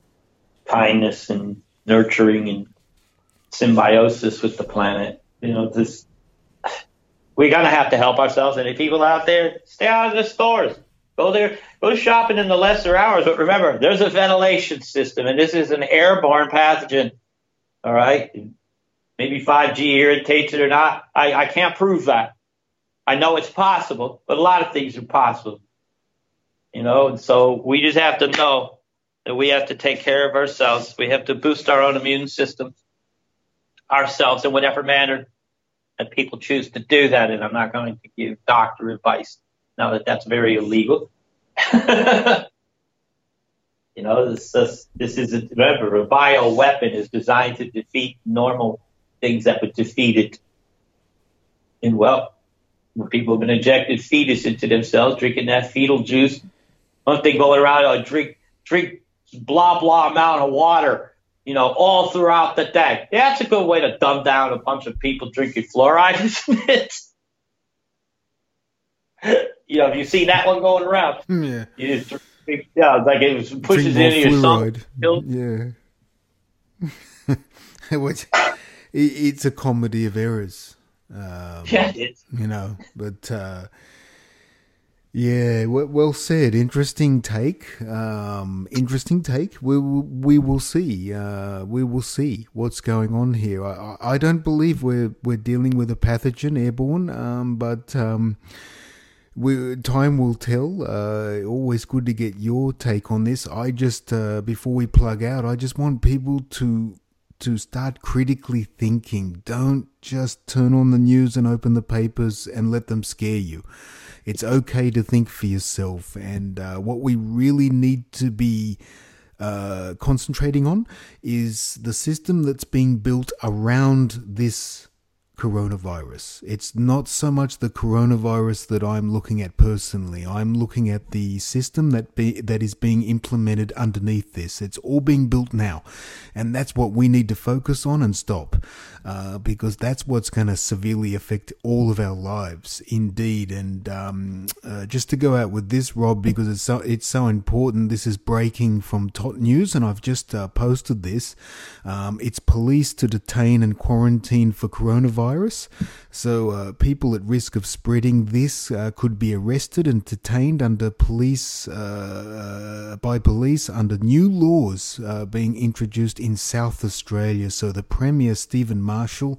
Kindness and nurturing and symbiosis with the planet. You know, this we're gonna have to help ourselves. And if people out there, stay out of the stores. Go there, go shopping in the lesser hours. But remember, there's a ventilation system, and this is an airborne pathogen. All right. Maybe five G irritates it or not. I, I can't prove that. I know it's possible, but a lot of things are possible. You know, and so we just have to know that we have to take care of ourselves. We have to boost our own immune system ourselves in whatever manner that people choose to do that. And I'm not going to give doctor advice now that that's very illegal. You know, this, this, this is, a, remember, a bioweapon is designed to defeat normal things that would defeat it. And, well, when people have been injected fetus into themselves, drinking that fetal juice, one thing going around, oh, drink, drink blah, blah amount of water, you know, all throughout the day. Yeah, that's a good way to dumb down a bunch of people drinking fluoride, isn't it? You know, have you seen that one going around? Yeah. You just Yeah, it's like it pushes into your fluoride. stomach. Yeah. Which, it's a comedy of errors. Um, yeah, it is. You know, but uh, yeah, well, well said. Interesting take. Um, interesting take. We will, we will see. Uh, we will see what's going on here. I, I don't believe we're we're dealing with a pathogen airborne, um, but. Um, We, time will tell. Uh, always good to get your take on this. I just, uh, before we plug out, I just want people to to start critically thinking. Don't just turn on the news and open the papers and let them scare you. It's okay to think for yourself. And uh, what we really need to be uh, concentrating on is the system that's being built around this coronavirus. It's not so much the coronavirus that I'm looking at personally. I'm looking at the system that be, that is being implemented underneath this. It's all being built now, and that's what we need to focus on and stop, uh, because that's what's going to severely affect all of our lives, indeed. And um, uh, just to go out with this, Rob, because it's so it's so important. This is breaking from Tot News, and I've just uh, posted this. Um, it's police to detain and quarantine for coronavirus. Virus. So uh, people at risk of spreading this uh, could be arrested and detained under police uh, uh, by police under new laws uh, being introduced in South Australia. So the Premier Stephen Marshall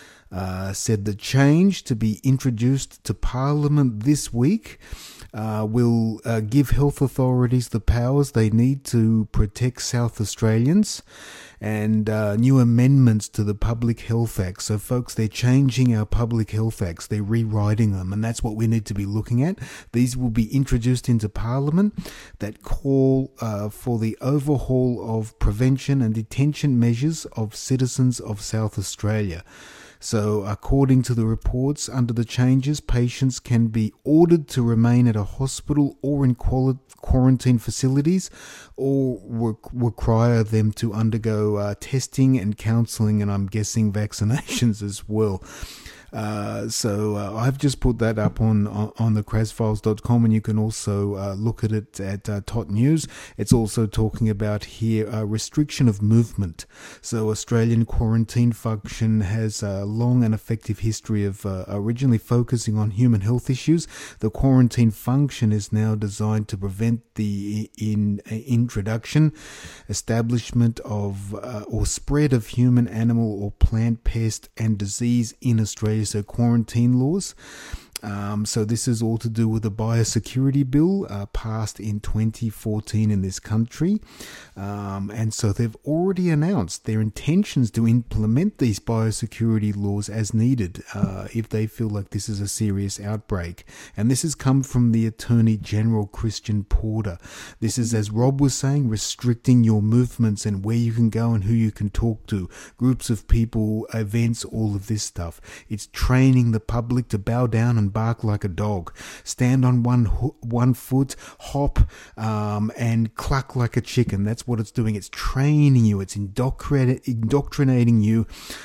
uh, said the change to be introduced to Parliament this week Uh, will uh, give health authorities the powers they need to protect South Australians, and uh, new amendments to the Public Health Act. So, folks, they're changing our Public Health Acts. They're rewriting them, and that's what we need to be looking at. These will be introduced into Parliament that call uh, for the overhaul of prevention and detention measures of citizens of South Australia. So, according to the reports, under the changes, patients can be ordered to remain at a hospital or in quarantine facilities, or require them to undergo uh, testing and counselling, and I'm guessing vaccinations as well. Uh, so uh, I've just put that up on on the cras files dot com, and you can also uh, look at it at uh, Tot News. It's also talking about here uh, restriction of movement. So Australian quarantine function has a long and effective history of uh, originally focusing on human health issues. The quarantine function is now designed to prevent the in, uh, introduction, establishment of uh, or spread of human, animal or plant pest and disease in Australia. So quarantine laws. Um, so this is all to do with the biosecurity bill uh, passed in twenty fourteen in this country. Um, and so they've already announced their intentions to implement these biosecurity laws as needed uh, if they feel like this is a serious outbreak. And this has come from the Attorney General, Christian Porter. This is, as Rob was saying, restricting your movements and where you can go and who you can talk to, groups of people, events, all of this stuff. It's training the public to bow down and bark like a dog, stand on one ho- one foot, hop, um, and cluck like a chicken. That's what it's doing. It's training you. It's indoctrin- indoctrinating you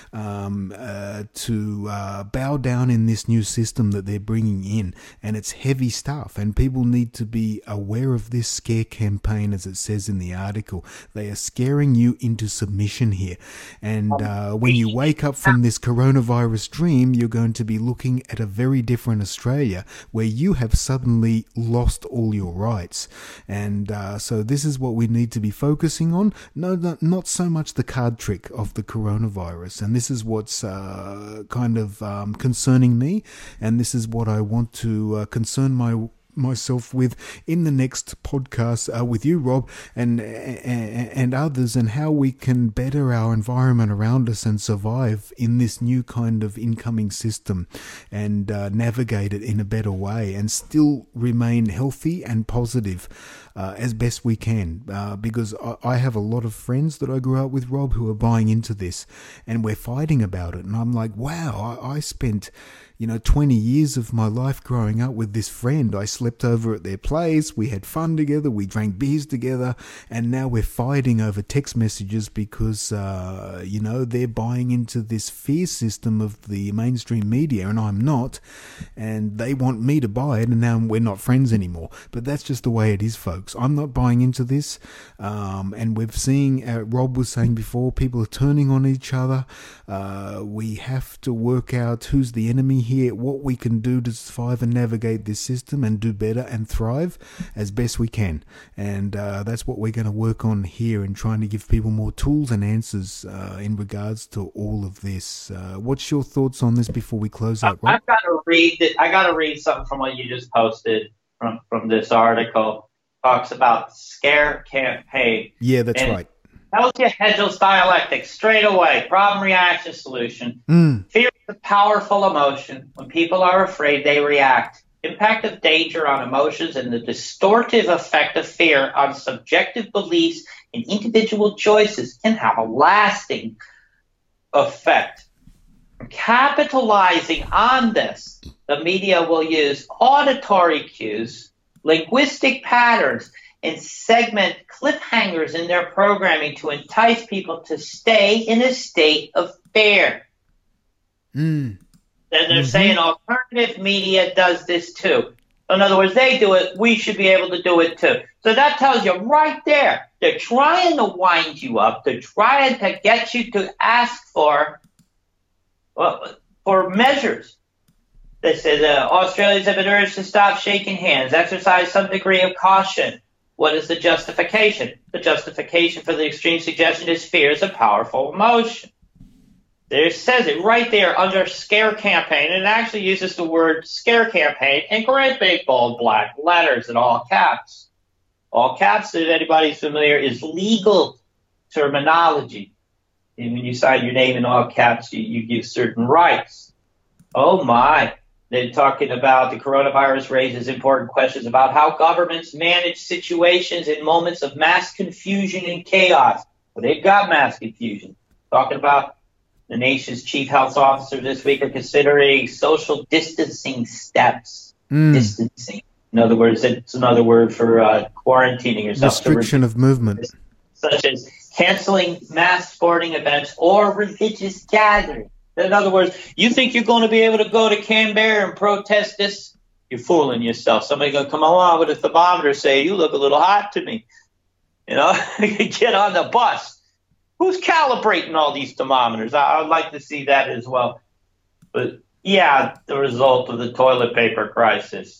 um, uh, to uh, bow down in this new system that they're bringing in. And it's heavy stuff. And people need to be aware of this scare campaign, as it says in the article. They are scaring you into submission here. And uh, when you wake up from this coronavirus dream, you're going to be looking at a very different Australia where you have suddenly lost all your rights. And uh, so this is what we need to be focusing on. No, not, not so much the card trick of the coronavirus. And this is what's uh, kind of um, concerning me. And this is what I want to uh, concern my myself with in the next podcast uh, with you, Rob, and, and and others, and how we can better our environment around us and survive in this new kind of incoming system, and uh, navigate it in a better way and still remain healthy and positive uh, as best we can. Uh, because I, I have a lot of friends that I grew up with, Rob, who are buying into this, and we're fighting about it. And I'm like, wow, I, I spent, you know, twenty years of my life growing up with this friend. I slept slept over at their place, we had fun together, we drank beers together, and now we're fighting over text messages because, uh, you know, they're buying into this fear system of the mainstream media, and I'm not, and they want me to buy it, and now we're not friends anymore. But that's just the way it is, folks. I'm not buying into this, um, and we're seeing, uh, Rob was saying before, people are turning on each other. Uh, we have to work out who's the enemy here, what we can do to survive and navigate this system and do better and thrive as best we can. And uh, that's what we're going to work on here, and trying to give people more tools and answers uh, in regards to all of this. Uh, what's your thoughts on this before we close out, Rob? I've got to read it. I got to read something from what you just posted from, from this article. Talks about scare campaign. Yeah, that's and right. Tells you Hegel's dialectic straight away. Problem, reaction, solution. Mm. Fear is a powerful emotion. When people are afraid, they react. Impact of danger on emotions and the distortive effect of fear on subjective beliefs and individual choices can have a lasting effect. Capitalizing on this, the media will use auditory cues, linguistic patterns, and segment cliffhangers in their programming to entice people to stay in a state of fear. Mm. And they're Mm-hmm. saying alternative media does this too. In other words, they do it, we should be able to do it too. So that tells you right there, they're trying to wind you up. They're trying to get you to ask for, well, for measures. They said uh, Australians have been urged to stop shaking hands, exercise some degree of caution. What is the justification? The justification for the extreme suggestion is fear is a powerful emotion. There says it right there under scare campaign, and it actually uses the word scare campaign in great big bold black letters in all caps. All caps, if anybody's familiar, is legal terminology. And when you sign your name in all caps, you, you give certain rights. Oh my. They're talking about the coronavirus raises important questions about how governments manage situations in moments of mass confusion and chaos. Well, they've got mass confusion. Talking about the nation's chief health officer this week are considering social distancing steps. Mm. Distancing. In other words, it's another word for uh, quarantining yourself. Restriction of movement. Such as canceling mass sporting events or religious gatherings. In other words, you think you're going to be able to go to Canberra and protest this? You're fooling yourself. Somebody's going to come along with a thermometer and say, you look a little hot to me. You know, get on the bus. Who's calibrating all these thermometers? I would like to see that as well. But, yeah, the result of the toilet paper crisis.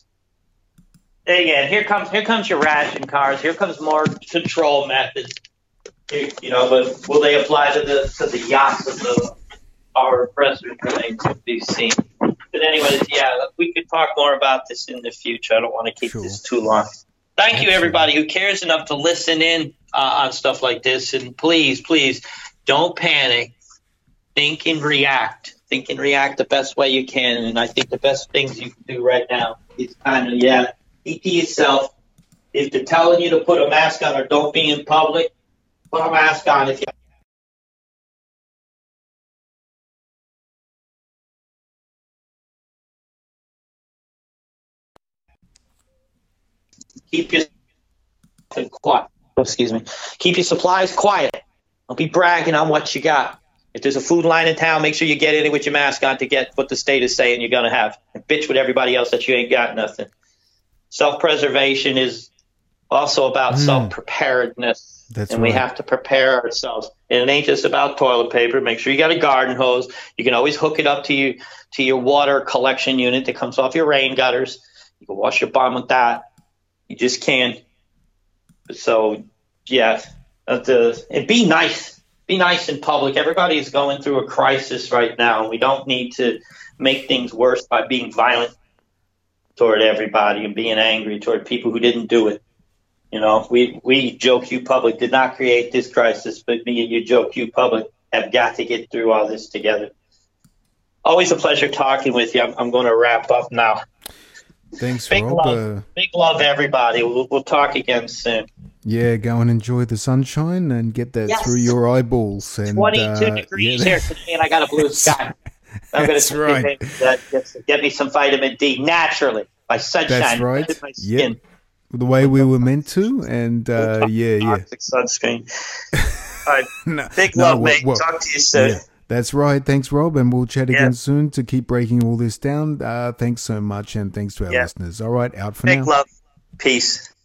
Again, here comes here comes your ration cards. Here comes more control methods. Here, you know, but will they apply to the to the yachts of the our president remains to be seen. But anyways, yeah, we could talk more about this in the future. I don't want to keep Sure. this too long. Thank Absolutely. you, everybody who cares enough to listen in uh, on stuff like this. And please, please, don't panic. Think and react. Think and react the best way you can. And I think the best things you can do right now is kind of, yeah, keep to yourself. If they're telling you to put a mask on or don't be in public, put a mask on. If you keep your quiet. Excuse me. Keep your supplies quiet. Don't be bragging on what you got. If there's a food line in town, make sure you get in it with your mask on to get what the state is saying you're going to have. And bitch with everybody else that you ain't got nothing. Self-preservation is also about Mm. self-preparedness. That's and we right. have to prepare ourselves. And it ain't just about toilet paper. Make sure you got a garden hose. You can always hook it up to you to your water collection unit that comes off your rain gutters. You can wash your bum with that. You just can't. So, yeah, uh, the, and be nice. Be nice in public. Everybody is going through a crisis right now, and we don't need to make things worse by being violent toward everybody and being angry toward people who didn't do it. You know, we, we, Joe Q Public, did not create this crisis, but me and you, Joe Q Public, have got to get through all this together. Always a pleasure talking with you. I'm, I'm going to wrap up now. Thanks, Big Rob. love. Uh, Big love, everybody. We'll, we'll talk again soon. yeah, go and enjoy the sunshine and get that Yes. through your eyeballs. And twenty-two uh, degrees yeah, here today, and I got a blue sky. I'm going That's to right. that, get me some vitamin D naturally. by sunshine. That's right. My skin. Yep. The way we were meant to, and uh, yeah, yeah. Toxic sunscreen. All right. no, Big no, love, well, mate. well, Talk to you soon. Yeah, that's right. Thanks, Rob, and we'll chat Yeah. again soon to keep breaking all this down. Uh, thanks so much, and thanks to our Yeah. listeners. All right, out for Big now. love. Peace.